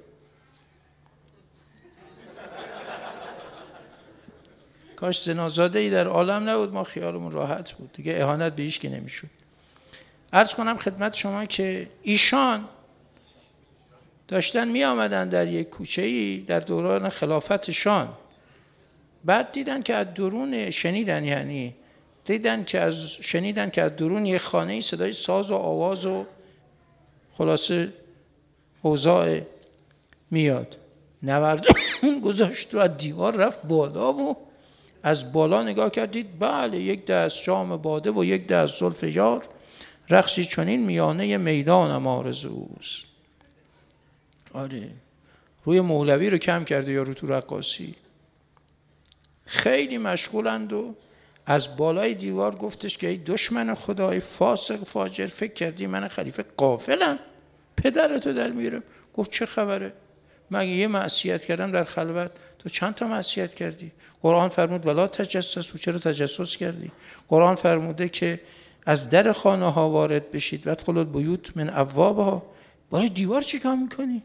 Speaker 1: کاش زنازاده‌ای در عالم نبود، ما خیالمون راحت بود دیگه، اهانت به هیچ کی نمیشد. عرض کنم خدمت شما که ایشان داشتن می آمدن در یک کوچه‌ای در دوران خلافتشان، بعد دیدن که از درون شنیدن که از درون یک خانه‌ای صدای ساز و آواز و خلاصه اوضاع میاد. نوردون گذاشت و از دیوار رفت بالا و از بالا نگاه کردید، بله یک دست جام باده و یک دست زلف یار، رقصی چنین میانه میدانم آرزوست. آره روی مولوی رو کم کرده یا رو تو رقاصی. خیلی مشغولند و از بالای دیوار گفتش که ای دشمن خدای فاسق فاجر، فکر کردی من خلیفه غافلم؟ پدرتو در میارم. گفت چه خبره؟ مگه یه معصیت کردم در خلوت؟ تو چند تا معصیت کردی؟ قرآن فرمود ولا تجسسوا، چرا تجسس کردی؟ قرآن فرموده که از در خانه ها وارد بشید، وادخلوا البیوت من ابوابها. برای دیوار چی کار میکنی؟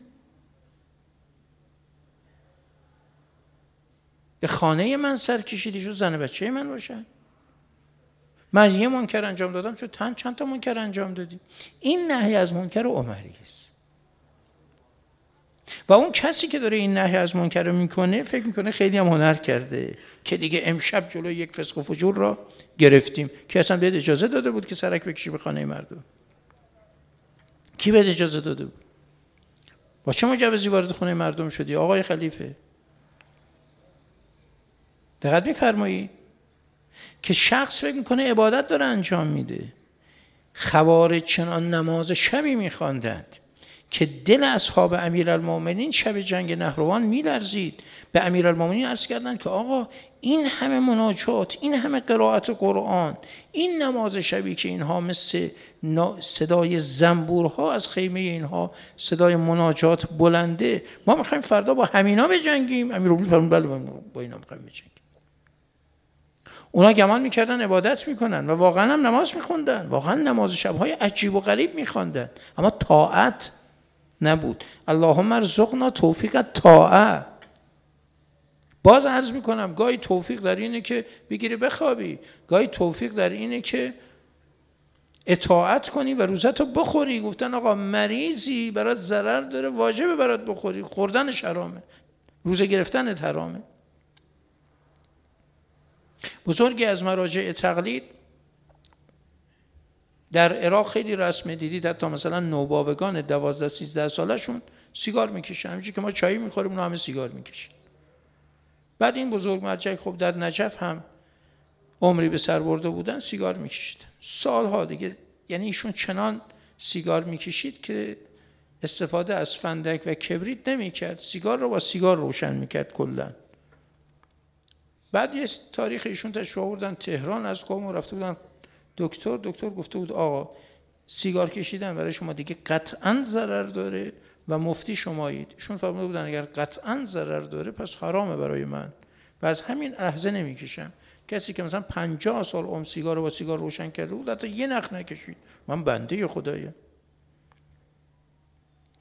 Speaker 1: به خانه من سر کشیدی شد زن بچه من باشن؟ من یه منکر انجام دادم چون چند تا منکر انجام دادی؟ این نهی از منکر عمری است. و اون کسی که داره این نهی از منکر رو میکنه فکر میکنه خیلی هم هنر کرده که دیگه امشب جلوی یک فسق و فجور را گرفتیم. که اصلا بهت اجازه داده بود که سرک بکشی به خانه مردم؟ کی بهت اجازه داده بود؟ با چه مجوزی وارد خانه مردم شدی آقای خلیفه؟ دقت می‌فرمایید که شخص فکر میکنه عبادت داره انجام میده. خوارج چنان نماز شبی میخواندند که دل اصحاب امیرالمومنین شب جنگ نهروان میلرزید. به امیرالمومنین عرض کردند که آقا این همه مناجات، این همه قرائت قرآن، این نماز شبی که اینها مثل صدای زنبورها از خیمه اینها صدای مناجات بلنده، ما میخوایم فردا با همینا بجنگیم؟ امیرالمومنین فرمود بله با اینا میخوایم بجنگیم. اونا گمان میکردن عبادت میکنن و واقعا هم نماز میخوندن، واقعا نماز شبهای عجیب و غریب میخوندن، اما طاعت نبود. اللهم ارزقنا توفیق طاعه. باز عرض میکنم گاهی توفیق در اینه که بگیری بخوابی، گاهی توفیق در اینه که اطاعت کنی و روزتو بخوری. گفتن آقا مریضی برات ضرر داره، واجبه برات بخوری، خوردنش حرامه، روزه گرفتنت حرامه. بزرگی از مراجع تقلید در عراق خیلی رسمه دیدید، حتی مثلا نوباوگان 12-13 سالشون سیگار میکشن، همینجوری که ما چایی میخوریم اونا همه سیگار میکشن. بعد این بزرگ مرجع خب در نجف هم عمری به سر برده بودن، سیگار میکشید سالها دیگه. یعنی ایشون چنان سیگار میکشید که استفاده از فندک و کبریت نمیکرد، سیگار رو با سیگار روشن میکرد کلا. بعد یه تاریخ ایشون تشریف آوردن تهران از قم، رفته بودن دکتر گفته بود آقا سیگار کشیدن برای شما دیگه قطعا ضرر داره و مفتی شمایید. ایشون فرموده بودن اگر قطعا ضرر داره پس حرامه برای من و از همین لحظه نمیکشم. کسی که مثلا 50 سال عمر سیگار رو با سیگار روشن کرده بود حتی یه نخ نکشید. من بنده خدایم.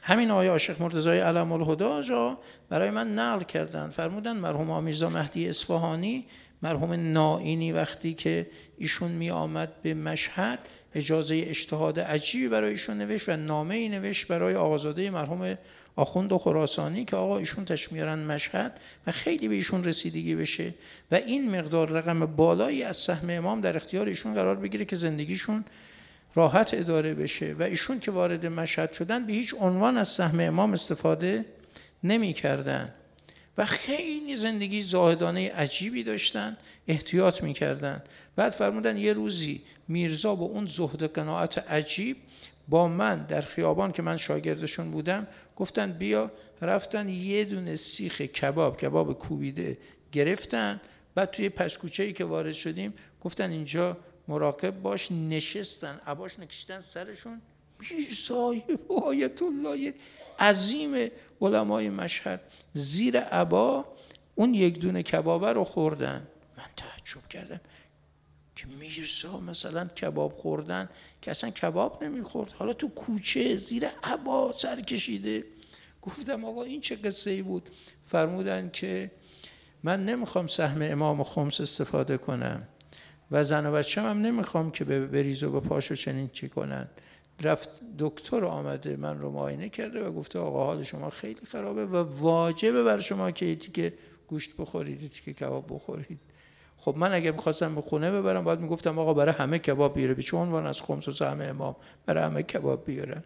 Speaker 1: همین آقای عاشق مرتضی علم الهدی جا برای من نقل کردن، فرمودن مرحوم آمیرزا مهدی اصفهانی، مرحوم نائینی، وقتی که ایشون می آمد به مشهد اجازه اجتهاد عجیبی برای ایشون نوشت و نامه ای نوشت برای آقازاده مرحوم آخوند خراسانی که آقا ایشون میارن مشهد و خیلی به ایشون رسیدگی بشه و این مقدار رقم بالایی از سهم امام در اختیار ایشون قرار بگیره که زندگیشون راحت اداره بشه و ایشون که وارد مشهد شدن به هیچ عنوان از سهم امام استفاده نمی کردن و خیلی زندگی زاهدانه عجیبی داشتن، احتیاط می کردن. بعد فرمودن یه روزی میرزا با اون زهد و قناعت عجیب با من در خیابان که من شاگردشون بودم گفتن بیا، رفتن یه دونه سیخ کباب کوبیده گرفتن، بعد توی پسکوچه‌ای که وارد شدیم گفتن اینجا مراقب باش، نشستن، عباش نکشیدن سرشون، میرزای آیت الله عظیم علمای مشهد زیر عبا اون یک دونه کبابه رو خوردن. من تعجب کردم که میرزا مثلا کباب خوردن که اصلا کباب نمیخورد، حالا تو کوچه زیر عبا سر کشیده. گفتم آقا این چه قصه ای بود؟ فرمودن که من نمیخوام سهم امام خمس استفاده کنم و زن و بچه‌م هم نمیخوام که بریز و به پاشو چنین چی کنن. رفت دکتر آمده من رو معاینه کرده و گفته آقا حال شما خیلی خرابه و واجبه بر شما که تیکه گوشت بخورید، تیکه کباب بخورید. خب من اگه می‌خواستم به خونه ببرم باید میگفتم آقا برای همه کباب بیاره، به چه عنوان از خمس و سهم امام برای همه کباب بیارن.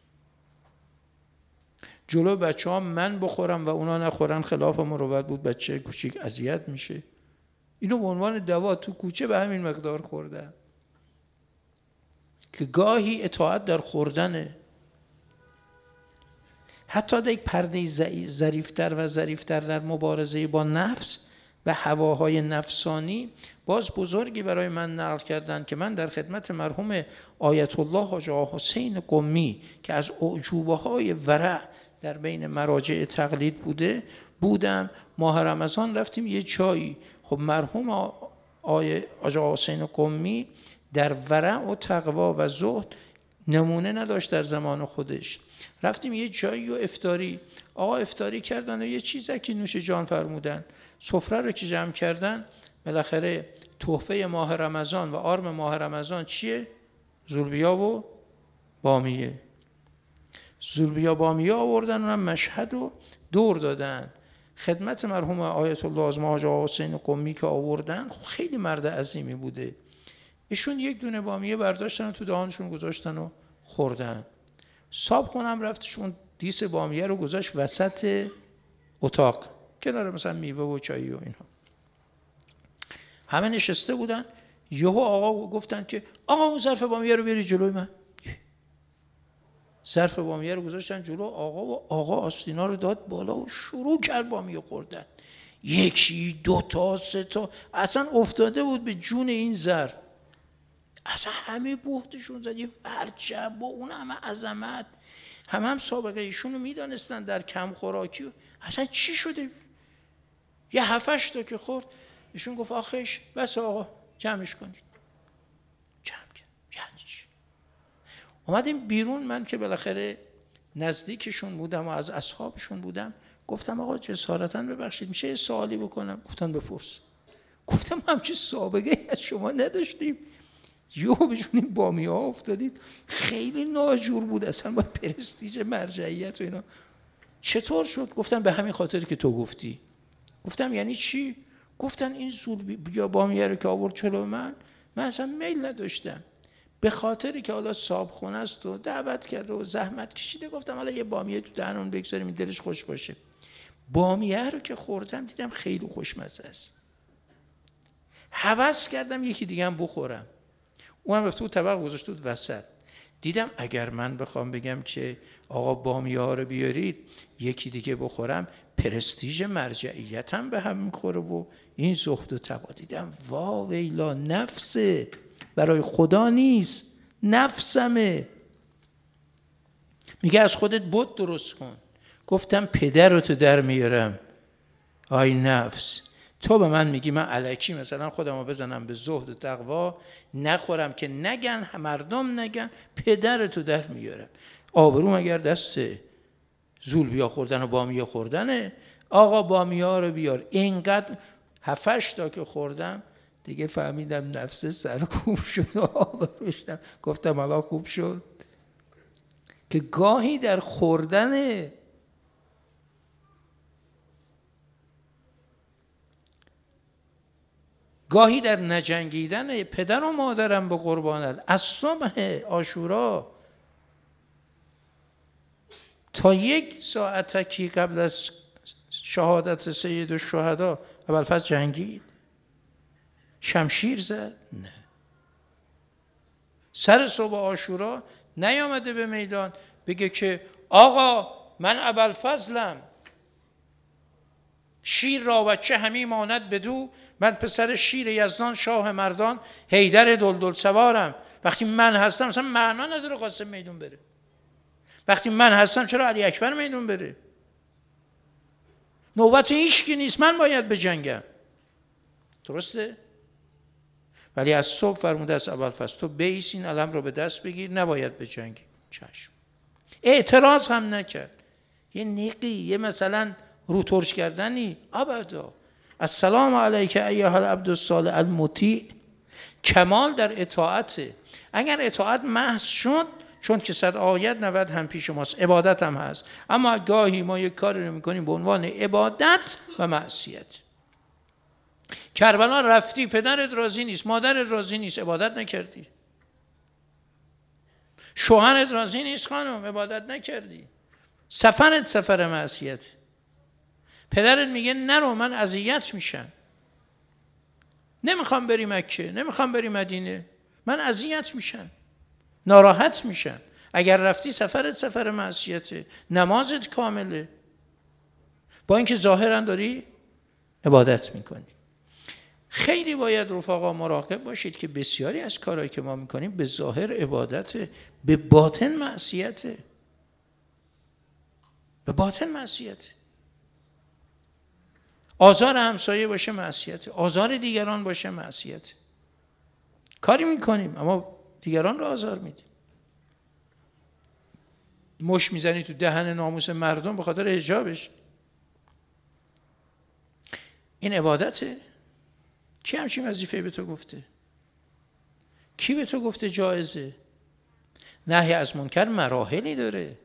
Speaker 1: جلو بچه‌ها من بخورم و اونا نخورن خلاف مروت بود، بچه کوچیک اذیت میشه. اینو به عنوان دوا تو کوچه به همین مقدار خوردن که گاهی اطاعت در خوردنه. حتی در یک پرده ظریفتر در مبارزه با نفس و هواهای نفسانی باز بزرگی برای من نقل کردن که من در خدمت مرحوم آیت الله حاج آقا حسین قمی که از اعجوبه‌های ورع در بین مراجع تقلید بودم. ماه رمضان رفتیم یه چایی، خب مرحوم حاج آقا حسین قمی در ورع و تقوا و زهد نمونه نداشت در زمان خودش. رفتیم یه جایی و افطاری، آقا افطاری کردن و یه چیزکی نوش جان فرمودن. سفره رو که جمع کردن بالاخره تحفه ماه رمضان و آرم ماه رمضان چیه؟ زولبیا و بامیه. زولبیا بامیه آوردن، اونم مشهد رو دور دادن. خدمت مرحوم آیت الله آزما حاج آقا حسین قمی که آوردن خیلی مرد عظیمی بوده. ایشون یک دونه بامیه برداشتن و تو دهانشون گذاشتن و خوردن. صاحب خونم رفتشون دیس بامیه رو گذاشت وسط اتاق کنار مثلا میوه و چایی و اینا. همه نشسته بودن، یهو آقا گفتن که آقا اون ظرف بامیه رو بیاری جلوی من. ظرف بامیه رو گذاشتن جلو آقا و آقا آستینا رو داد بالا و شروع کرد بامیه خوردن. یکی، دو تا، سه تا، اصلا افتاده بود به جون این ظرف. اصلا همه بهتشون زد، یه مرجع با اون همه عظمت. هم سابقه ایشون رو میدانستن در کم خوراکی. اصلا چی شده؟ یه 7-8 تا که خورد، ایشون گفت آخش بس آقا جمعش کنید. جمع کرد. یعنی چی؟ اومدیم بیرون، من که بالاخره نزدیکشون بودم و از اصحابشون بودم، گفتم آقا جسارتاً ببخشید میشه یه سوالی بکنم؟ گفتن بپرس. گفتم همچه سابقه از شما نداشتیم، یهو بهشون این بامیه ها افتادیم، خیلی ناجور بود، اصلا با پرستیژ مرجعیت و اینا. چطور شد؟ گفتن به همین خاطری که تو گفتی. گفتم یعنی چی؟ گفتن این زولبیا بامیه رو که آورد جلو من اصلا میل نداشتم، به خاطری که حالا صاحب خونه است و دعوت کرده و زحمت کشیده، گفتم حالا یه بامیه تو دهنمون بگذاریم این دلش خوش باشه. بامیه رو که خوردم دیدم خیلی خوشمزه است، هوس کردم یکی دیگه هم بخورم. اونم رفته بود طبق گذاشته بود وسط. دیدم اگر من بخوام بگم که آقا بامیه ها رو بیارید یکی دیگه بخورم، پرستیژ مرجعیتم به هم میخوره و این زهد و تقوا. دیدم وا ویلا، نفسه، برای خدا نیست، نفسمه. میگه از خودت بت درست کن. گفتم پدرتو در میارم. آی نفس، تو به من میگی من الکی مثلا خودمو بزنم به زهد و تقوا نخورم که نگن، مردم نگن، پدرتو در میارم. آبروم اگر دسته زولبیا خوردن و بامیه خوردنه. آقا بامیه رو بیار. اینقدر 7-8 تا که خوردم دیگه فهمیدم نفس سرکوب شد و آب روشتم. گفتم حالا خوب شد که گاهی در خوردن، گاهی در نجنگیدن. پدر و مادرم به قربانت از صبح عاشورا تا 1 ساعت قبل از شهادت سید الشهدا ابوالفضل جنگید، شمشیر زد؟ نه. سر صبح عاشورا نیامده به میدان بگه که آقا من ابوالفضلم، شیر را بچه همی ماند بدو، من پسر شیر یزدان شاه مردان، حیدر دلدل سوارم. وقتی من هستم مثلا معنا نداره قاسم میدون بره. وقتی من هستم چرا علی اکبر میدون بره؟ نوبت هیچکی نیست، من باید بجنگم. درسته؟ ولی از صبح فرموده از ابوالفضل تو بیس این علم رو به دست بگیر، نباید بجنگی. چشم. اعتراض هم نکرد. یه نیقی، یه مثلا رو ترش کردنی ابدا. السلام علیک ایها العبد الصالح المطیع. کمال در اطاعته. اگر اطاعت محض شد، چون که 100 آیت 90 هم پیش ماست، عبادت هم هست، اما گاهی ما یک کاری رو میکنیم به عنوان عبادت و معصیت. کربلا رفتی، پدرت راضی نیست، مادرت راضی نیست، عبادت نکردی. شوهرت راضی نیست خانم، عبادت نکردی. سفرت سفر معصیت. پدرت میگه نرو، من اذیت میشم، نمیخوام بری مکه، نمیخوام بری مدینه، من اذیت میشم، ناراحت میشم. اگر رفتی سفرت سفر معصیته، نمازت کامله، با اینکه ظاهرا داری عبادت میکنی. خیلی باید رفقا مراقب باشید که بسیاری از کارهایی که ما میکنیم به ظاهر عبادته، به باطن معصیته. به باطن معصیته. آزار همسایه باشه معصیته، آزار دیگران باشه معصیته. کاری میکنیم اما دیگران رو آزار میدیم. مش میزنی تو دهن ناموس مردم به خاطر حجابش، این عبادته؟ کی همچین وظیفه به تو گفته؟ کی به تو گفته جایزه؟ نهی از منکر مراحلی داره.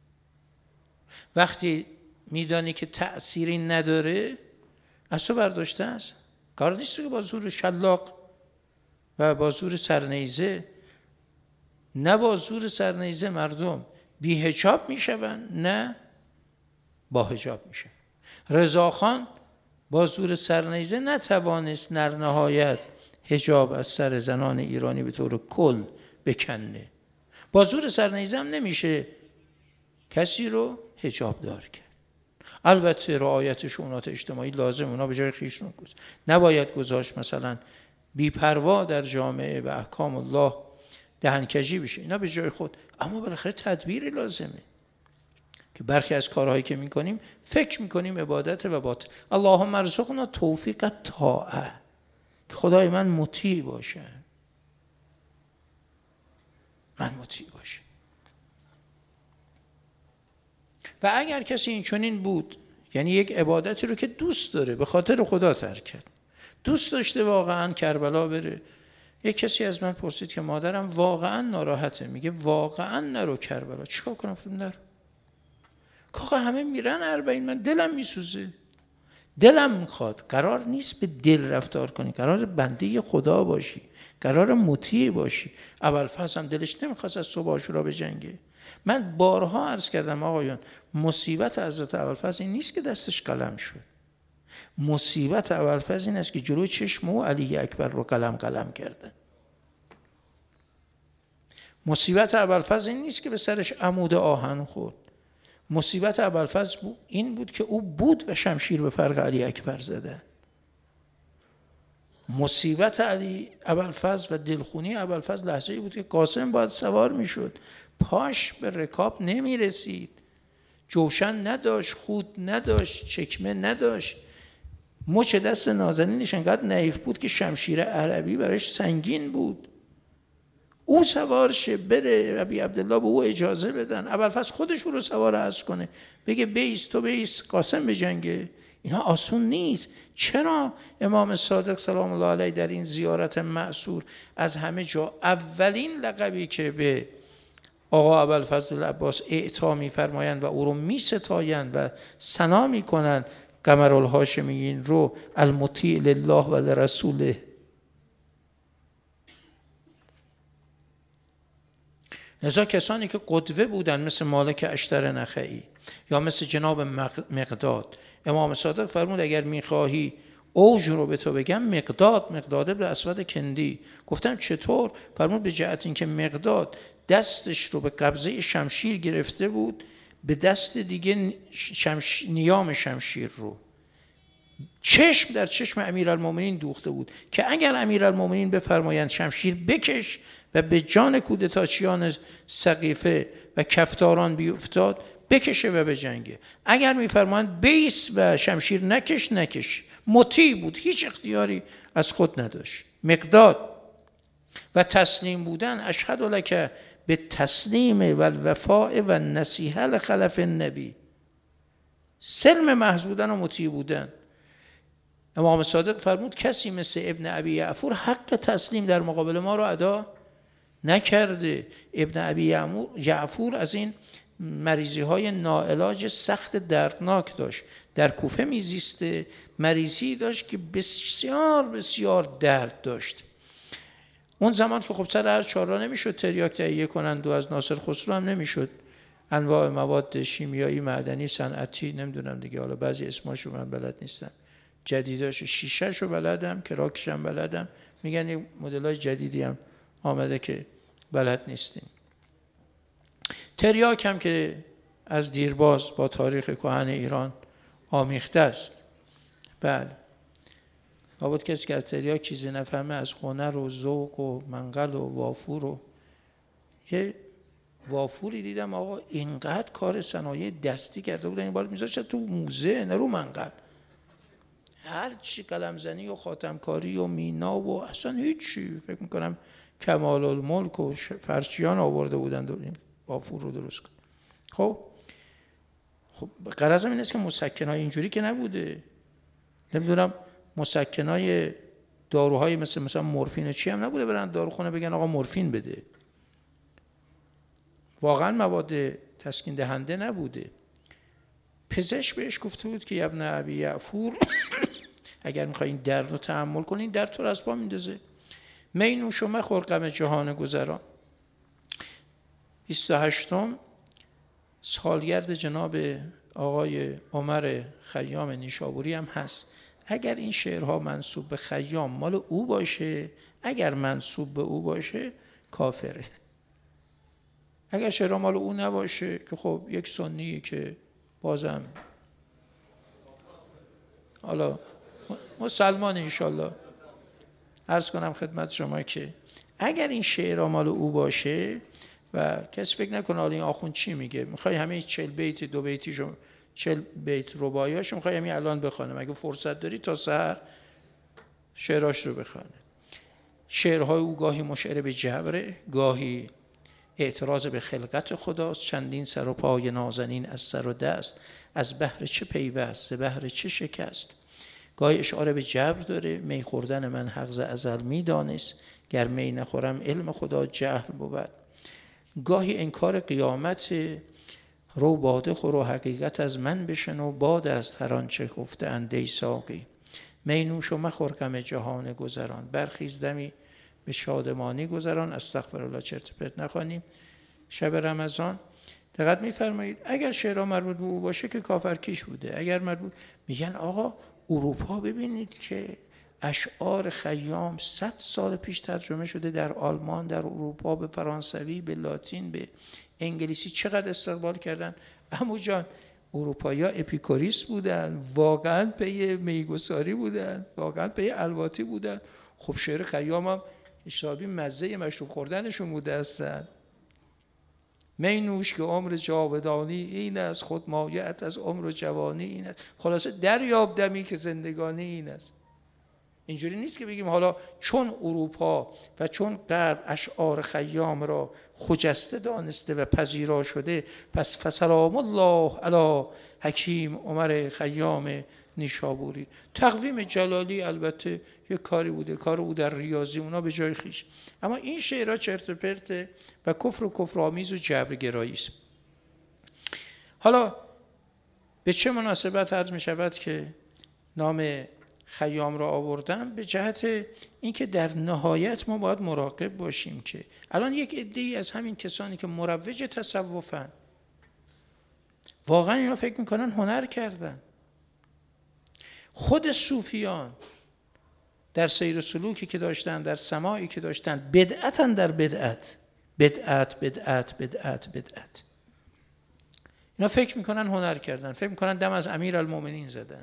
Speaker 1: وقتی میدانی که تأثیری نداره از تو برداشته است. کار نیست که با زور شلاق و با زور سرنیزه، نه با زور سرنیزه مردم بی حجاب میشوند، نه با حجاب میشن. رضاخان با زور سرنیزه نتوانست نهایت حجاب از سر زنان ایرانی به طور کل بکنه. با زور سرنیزه هم نمیشه کسی رو حجاب دار کرد. البته رعایت شؤونات اجتماعی لازم، اونا به جای خیشون نباید گذاشت مثلا بی‌پروا در جامعه و احکام الله دهنکجی بشه، اینا به جای خود، اما بالاخره تدبیری لازمه که برخی از کارهایی که میکنیم فکر میکنیم عبادت و باطن. اللهم ارزقنا توفیق طاعه، که خدای من مطیع باشه، من مطیع باشه. و اگر کسی این چنین بود، یعنی یک عبادتی رو که دوست داره به خاطر خدا ترک کرد، دوست داشته واقعا کربلا بره. یک کسی از من پرسید که مادرم واقعا ناراحته، میگه واقعا نرو کربلا. چیکار کنم؟ گفتم نرو. کاغا همه میرن اربعین، من دلم میسوزه، دلم میخواد. قرار نیست به دل رفتار کنی، قرار بنده خدا باشی، قرار مطیع باشی. ابوالفضل هم دلش نمیخواست از صبح عاشورا بجنگه. من بارها عرض کردم آقایان، مصیبت حضرت ابوالفضل این نیست که دستش قلم شد. مصیبت ابوالفضل این است که جلوی چشم او علی اکبر رو قلم کردن. مصیبت ابوالفضل این نیست که به سرش عمود آهن خورد. مصیبت ابوالفضل این بود که او بود و شمشیر به فرق علی اکبر زده. مصیبت ابوالفضل و دلخونی ابوالفضل لحظه‌ای بود که قاسم باید سوار میشد، پاش به رکاب نمی رسید، جوشن نداشت، خود نداشت، چکمه نداشت، مچ دست نازنینش انقدر نحیف بود که شمشیر عربی براش سنگین بود. او سوار شه بره، ابی عبدالله به او اجازه بدن، ابوالفضل خودش او رو سوار اسب کنه، بگه بیست تو بیست قاسم بجنگه. اینا آسون نیست. چرا امام صادق سلام الله علیه در این زیارت مأثور از همه جا اولین لقبی که به آقا ابوالفضل العباس اعطا می‌فرمایند و او رو می‌ستایند و ثنا می‌کنند، قمرالهاشمیین رو المطیع لله و لرسوله. لذا کسانی که قدوه بودن مثل مالک اشتر نخعی یا مثل جناب مقداد، امام صادق فرمود اگر میخواهی اوج رو به تو بگم، مقداد ابن اسود کندی. گفتم چطور؟ فرمود به جهت اینکه مقداد دستش رو به قبضه شمشیر گرفته بود، به دست دیگه نیام شمشیر رو چشم در چشم امیرالمومنین دوخته بود که اگر امیرالمومنین بفرمایند شمشیر بکش و به جان کودتاچیان سقیفه و کفتاران بیفتاد، بکشه و بجنگه. اگر میفرمایند بیس و شمشیر نکش. مطیع بود، هیچ اختیاری از خود نداشت. مقداد و تسلیم بودن، اشهد لک به تسلیم و الوفاء و نصیحه لخلف النبی، سلم محض بودن و مطیع بودن. امام صادق فرمود کسی مثل ابن ابی یعفور حق تسلیم در مقابل ما رو ادا نکرده. ابن ابی یعفور از این مریضی های ناعلاج سخت دردناک داشت، در کوفه میزیسته، مریضی داشت که بسیار بسیار درد داشت. اون زمان که خب سر هر چهار را نمیشد تریاک تهیه کنند و از ناصر خسرو هم نمیشد انواع مواد شیمیایی، معدنی، صنعتی، نمیدونم دیگه، حالا بعضی اسماشو من بلد نیستم، جدیداش شیشهشو بلدم، کراکشم بلدم، میگن این مدل‌های جدیدی هم آمده که بلد نیستیم. تریاک هم که از دیرباز با تاریخ کهن ایران آمیخته است. بله، لابد کسی که از تریاک چیزی نفهمه از هنر و ذوق و منقل و وافور و یه وافوری دیدم آقا اینقدر کار صنایع دستی کرده بودن این بالا میذاشت تو موزه، نه رو منقل، هر چی قلمزنی و خاتمکاری و مینا و اصلا هیچی. فکر میکنم کمال الملک و فرشیان آورده بودن این وافور رو درست کن. خب غرضم این است که مسکنای اینجوری که نبوده. نمیدونم مسکنای داروهای مثلا مورفین و چی هم نبوده برن داروخونه بگن آقا مورفین بده. واقعا مواد تسکین دهنده نبوده. پزشک بهش گفته بود که ابن ابی یعفور اگر میخوای این درد رو تحمل کنی، این درد تو رو از پا میندازه. می نوش و مخور غم جهان گذران. 28م سالگرد جناب آقای عمر خیام نیشابوری هم هست. اگر این شعرها منسوب به خیام مال او باشه، اگر منسوب به او باشه کافره. اگر شعرها مال او نباشه که خب یک سنیه که بازم حالا مسلمان انشالله، عرض کنم خدمت شما که اگر این شعرها مال او باشه و کسی فکر نکنه حالا این آخوند چی میگه، میخوای همه 40 بیت 2 بیتیشو 40 بیت رباعیاشو میخوای همین الان بخوانم، اگه فرصت داری تا سحر شعراش رو بخوانه. شعرهای او گاهی مشعر به جبره، گاهی اعتراض به خلقت خداست. چندین سر و پای نازنین از سر و دست، از بهر چه پیوست، ز بهر چه شکست. گاهی اشاره به جبر داره، می خوردن من حق ز ازل میدانست، گر می نخورم علم خدا جهل بود. گاهی انکار قیامت، رو باده خور و حقیقت از من بشنو، باد است هر آنچه گفته اند ای ساقی. می نوش و مخور غم جهان گذران، برخیز دمی به شادمانی گذران. استغفرالله چرت پرت نخوانیم شب رمضان. دقت می‌فرمایید اگر شعرها مربوط به او باشه که کافرکش بوده. اگر مربوط، میگن آقا اروپا ببینید که اشعار خیام 100 سال پیش ترجمه شده در آلمان، در اروپا، به فرانسوی، به لاتین، به انگلیسی، چقدر استقبال کردن. عمو جان اروپایی‌ها اپیکوریست بودن، واقعا پی میگساری بودن، واقعا پی الواتی بودن. خب شعر خیام هم حسابی مزه مشروب خوردنشون بوده هستن. می نوش که عمر جاودانی این است، خود مایه‌ات از عمر و جوانی این است. خلاصه دریاب دمی که زندگانی این است. اینجوری نیست که بگیم حالا چون اروپا و چون غرب اشعار خیام را خجسته دانسته و پذیرا شده، پس فسلام الله علی حکیم عمر خیام نیشابوری. تقویم جلالی البته یک کاری بوده، کار او در ریاضی، اونا به جای خیش. اما این شعرها چرت و پرته و کفر و کفرآمیز و جبرگرایی است. حالا به چه مناسبت عرض می شود که نام خیام را آوردم؟ به جهت اینکه در نهایت ما باید مراقب باشیم که الان یک عده‌ای از همین کسانی که مروج تصوفن، واقعا اینا فکر میکنن هنر کردن. خود صوفیان در سیر و سلوکی که داشتن، در سماعی که داشتن، بدعتن در بدعت، بدعت. اینا فکر میکنن هنر کردن، فکر میکنن دم از امیرالمومنین زدن.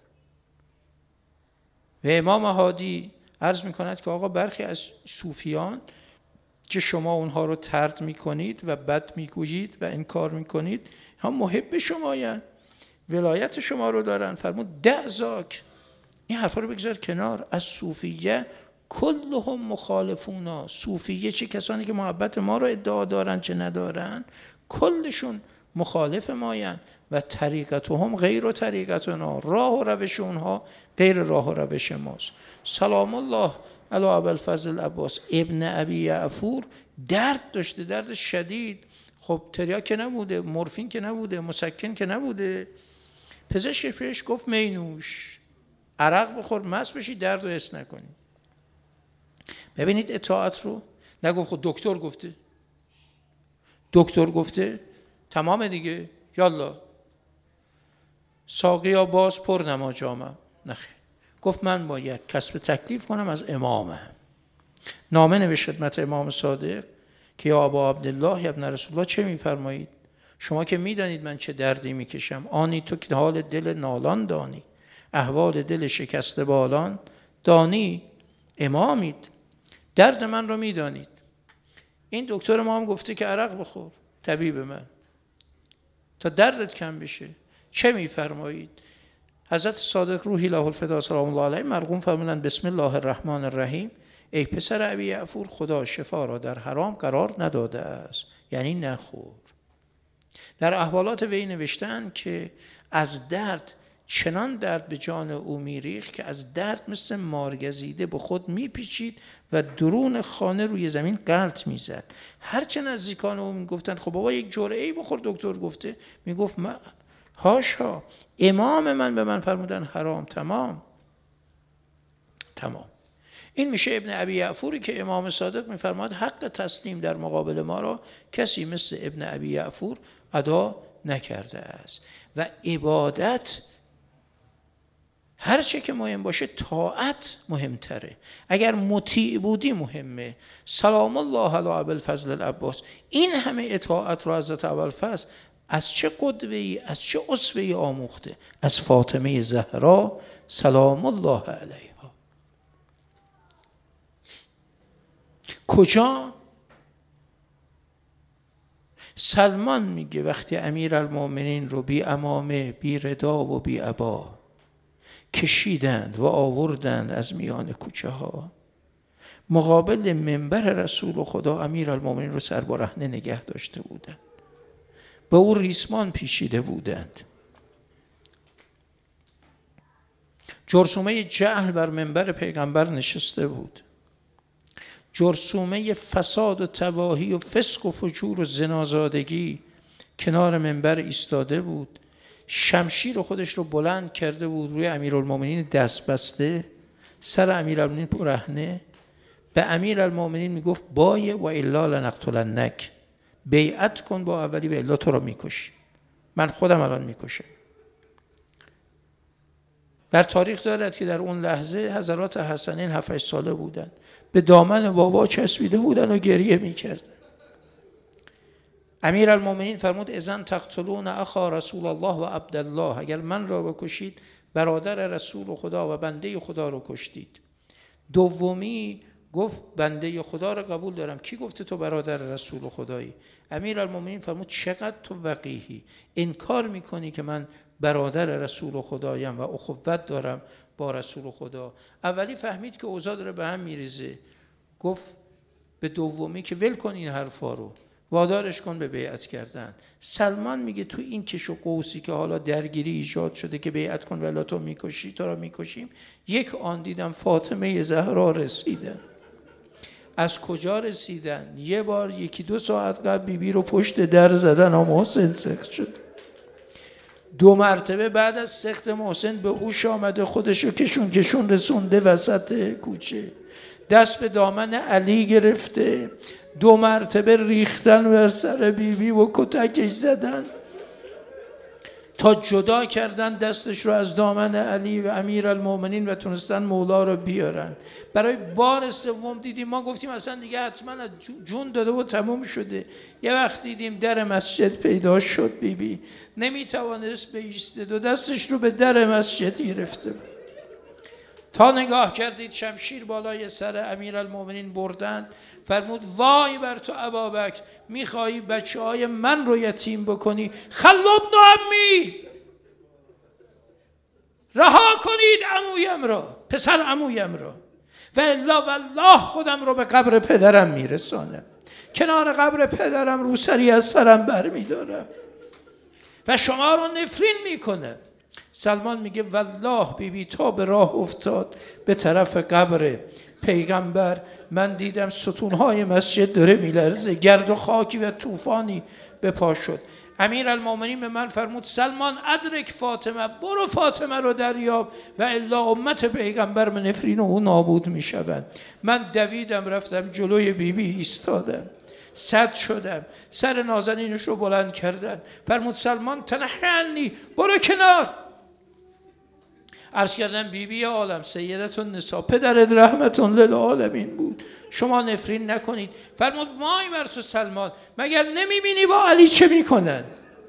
Speaker 1: و امام هادی عرض میکند که آقا برخی از صوفیان که شما اونها رو طرد میکنید و بد میگویید و انکار میکنید، هم محب شمایند، ولایت شما رو دارن. فرمود دع ذاک، این حرفا رو بگذار کنار. از صوفیه کلهم مخالفونا، صوفیه چه کسانی که محبت ما رو ادعا دارن چه ندارن، کلشون مخالف ماین. و طریقتهم غیر و طریقتنا، راه و روش اونها غیر راه و روش ماست. سلام الله علی ابوالفضل العباس ابن ابی یعفور درد داشته، درد شدید. خب تریاک که نبوده، مورفین که نبوده، مسکن که نبوده. پزشکش بهش گفت مینوش، عرق بخور، مست بشی، درد رو حس نکنی. ببینید اطاعت رو. نگفت خود دکتر گفته تمام دیگه، یالا ساقیا باز پر نما جامم. نخیر، گفت من باید کسب تکلیف کنم از امامم. نامه نوشت خدمت امام صادق که یا ابا عبدالله یا ابن رسول الله، چه میفرمایید؟ شما که میدانید من چه دردی میکشم، آنی تو که حال دل نالان دانی، احوال دل شکسته بالان دانی. امامید، درد من رو میدانید. این دکتر ما هم گفته که عرق بخور، طبیب من، تا دردت کم بشه. چه میفرمایید؟ حضرت صادق روحی له الفدا سلام الله علیه مرقوم فرمودند بسم الله الرحمن الرحیم، ای پسر ابی یعفور، خدا شفا را در حرام قرار نداده است، یعنی نخور. در احوالات وی نوشتن که از درد چنان درد به جان او میریخت که از درد مثل مارگزیده به خود میپیچید و درون خانه روی زمین غلط میزد. هرچه نزدیکان او میگفتند خب بابا یک جرعه‌ای بخور، دکتر گفته. میگفت هاشا، امام من به من فرمودن حرام. تمام. این میشه ابن ابی یعفوری که امام صادق میفرماد حق تسلیم در مقابل ما را کسی مثل ابن ابی یعفور ادا نکرده است. و عبادت هرچه که مهم باشه، طاعت مهمتره. اگر مطیع بودی مهمه. سلام الله علی ابوالفضل العباس، این همه اطاعت را حضرت ابوالفضل از چه قدوه‌ای، از چه اسوه‌ای آموخته؟ از فاطمه زهرا سلام الله علیها. کجا؟ سلمان میگه وقتی امیرالمومنین رو بی عمامه، بی ردا و بی عبا کشیدند و آوردند از میان کوچه ها، مقابل منبر رسول خدا امیرالمومنین رو سر برهنه نگه داشته بودند، به او ریسمان پیچیده بودند. جرثومه جهل بر منبر پیغمبر نشسته بود. جرثومه فساد و تباهی و فسق و فجور و زنازادگی کنار منبر ایستاده بود. شمشیر خودش رو بلند کرده بود روی امیرالمومنین دست بسته، سر امیرالمومنین برهنه. به امیرالمومنین میگفت بای و الا لنقتلنک، بیعت کن با اولی و الا تو رو میکشی، من خودم الان میکشم. در تاریخ دارد که در اون لحظه حضرات حسنین 7-8 ساله بودن، به دامن بابا چسبیده بودن و گریه میکردن. امیرالمومنین فرمود اذن تقتلون اخا رسول الله و عبدالله، اگر من را بکشید برادر رسول خدا و بنده خدا رو کشتید. دومی گفت بنده خدا رو قبول دارم. کی گفته تو برادر رسول خدایی؟ امیرالمومنین فرمود چقدر تو وقیحی، انکار میکنی که من برادر رسول خدایم و اخوت دارم با رسول خدا. اولی فهمید که اوضاع داره به هم میریزه، گفت به دومی که ول کن این حرفا رو، وادارش کن به بیعت کردن. سلمان میگه تو این کش و قوسی که حالا درگیری ایجاد شده که بیعت کن ولی تو میکشی، تو را میکشیم، یک آن دیدم فاطمه زهرا رسیدن. از کجا رسیدن؟ یه بار 1-2 ساعت قبل بیبی رو پشت در زدن و محسن سخت شد. 2 مرتبه بعد از سخت محسن به هوش آمده، خودشو کشون رسونده وسط کوچه، دست به دامن علی گرفته، 2 مرتبه ریختن بر سر بیبی و کتکش زدن تا جدا کردن دستش رو از دامن علی و امیرالمومنین و تونستن مولا رو بیارن. برای بار سوم دیدیم، ما گفتیم اصلا دیگه حتما جون داده و تموم شده. یه وقت دیدیم در مسجد پیدا شد، بیبی نمیتوانست بایسته، 2 دستش رو به در مسجد گرفته تا نگاه کردید شمشیر بالای سر امیرالمومنین بردن. فرمود وای بر تو ابابکر، میخوایی بچه های من رو یتیم بکنی؟ خلو ابن عمی، رها کنید عمویم را، پسر عمویم را، و الا والله خودم رو به قبر پدرم میرسانم، کنار قبر پدرم روسری از سرم بر میدارم و شما رو نفرین میکنه. سلمان میگه والله بیبی تا به راه افتاد به طرف قبر پیغمبر، من دیدم ستونهای مسجد داره میلرزه، گرد و خاکی و طوفانی به پا شد. امیرالمومنین به من فرمود سلمان ادرک فاطمه، برو فاطمه رو دریاب و الا امت پیغمبر من نفرین و نابود میشوند. من دویدم رفتم جلوی بیبی ایستادم، صد شدم، سر نازنینش رو بلند کردن. فرمود سلمان تنحی عنی، برو کنار. عرض کردم بیبی عالم سیدت النساء، پدرت رحمتون للعالمین بود، شما نفرین نکنید. فرمود وای بر تو سلمان، مگر نمیبینی با علی چه میکنن؟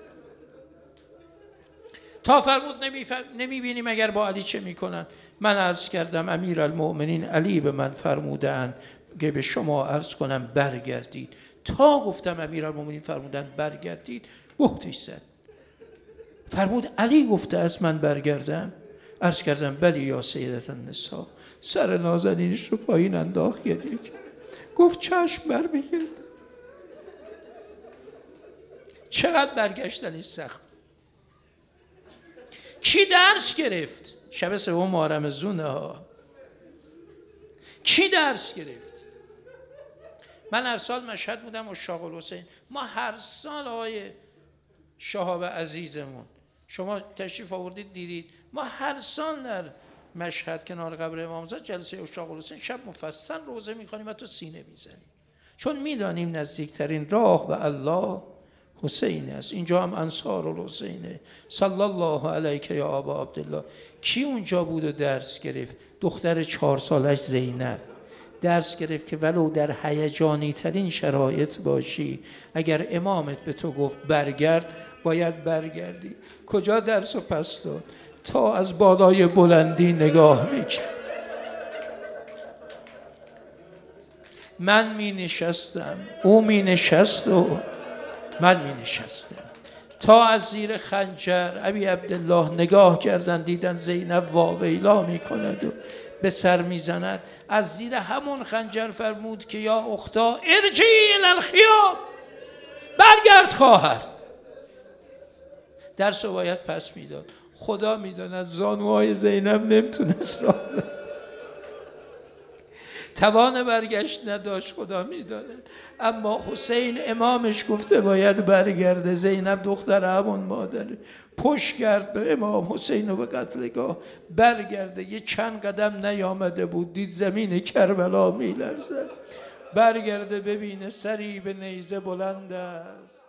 Speaker 1: تا فرمود نمیبینی مگر با علی چه میکنن؟ من عرض کردم امیرالمؤمنین علی به من فرمودند که به شما عرض کنم برگردید. تا گفتم امیرالمؤمنین فرمودن برگردید، بهتش زد. فرمود علی گفته از من برگردم؟ عرض کردم بلی یا سیدت النساء. سر نازنینش رو پایین انداخت، گریه کرد، گفت چشم برمیگردم. چقدر برگشتنی سخت. کی درس گرفت؟ شب 3 محرم زونه ها. کی درس گرفت؟ من هر سال مشهد بودم و شاق الحسین، ما هر سال آقای شهاب عزیزمون، شما تشریف آوردید دیدید، ما هر سال در مشهد کنار قبر امامزاده جلسه اشاق الحسین شب مفصل روزه میخوانیم و تو سینه میزنیم، چون میدانیم نزدیکترین راه به الله حسین است. اینجا هم انصار الحسینه. صلی الله علیک یا ابا عبدالله. کی اونجا بود و درس گرفت؟ دختر 4 سالش زینب درس گرفت که ولو در هیجانی ترین شرایط باشی، اگر امامت به تو گفت برگرد باید برگردی. کجا درس و پس داد؟ تا از بالای بلندی نگاه میکرد. من می نشستم، او می نشست و من می نشستم، تا از زیر خنجر ابی عبدالله نگاه کردن، دیدن زینب واویلا می کند و به سر می زند. از زیر همون خنجر فرمود که یا اختا ارجعی الی الخیام، برگرد خواهر. درس رو باید پس میداد. خدا میداند زانوهای زینب نمیتونست راه بره، توان برگشت نداشت، خدا میداند. اما حسین امامش گفته باید برگرده. زینب دختر همون مادره، پشت کرد به امام حسین و به قتلگاه برگرده. یه چند قدم نیامده بود دید زمین کربلا میلرزد. برگرده ببینه سری به نیزه بلند است.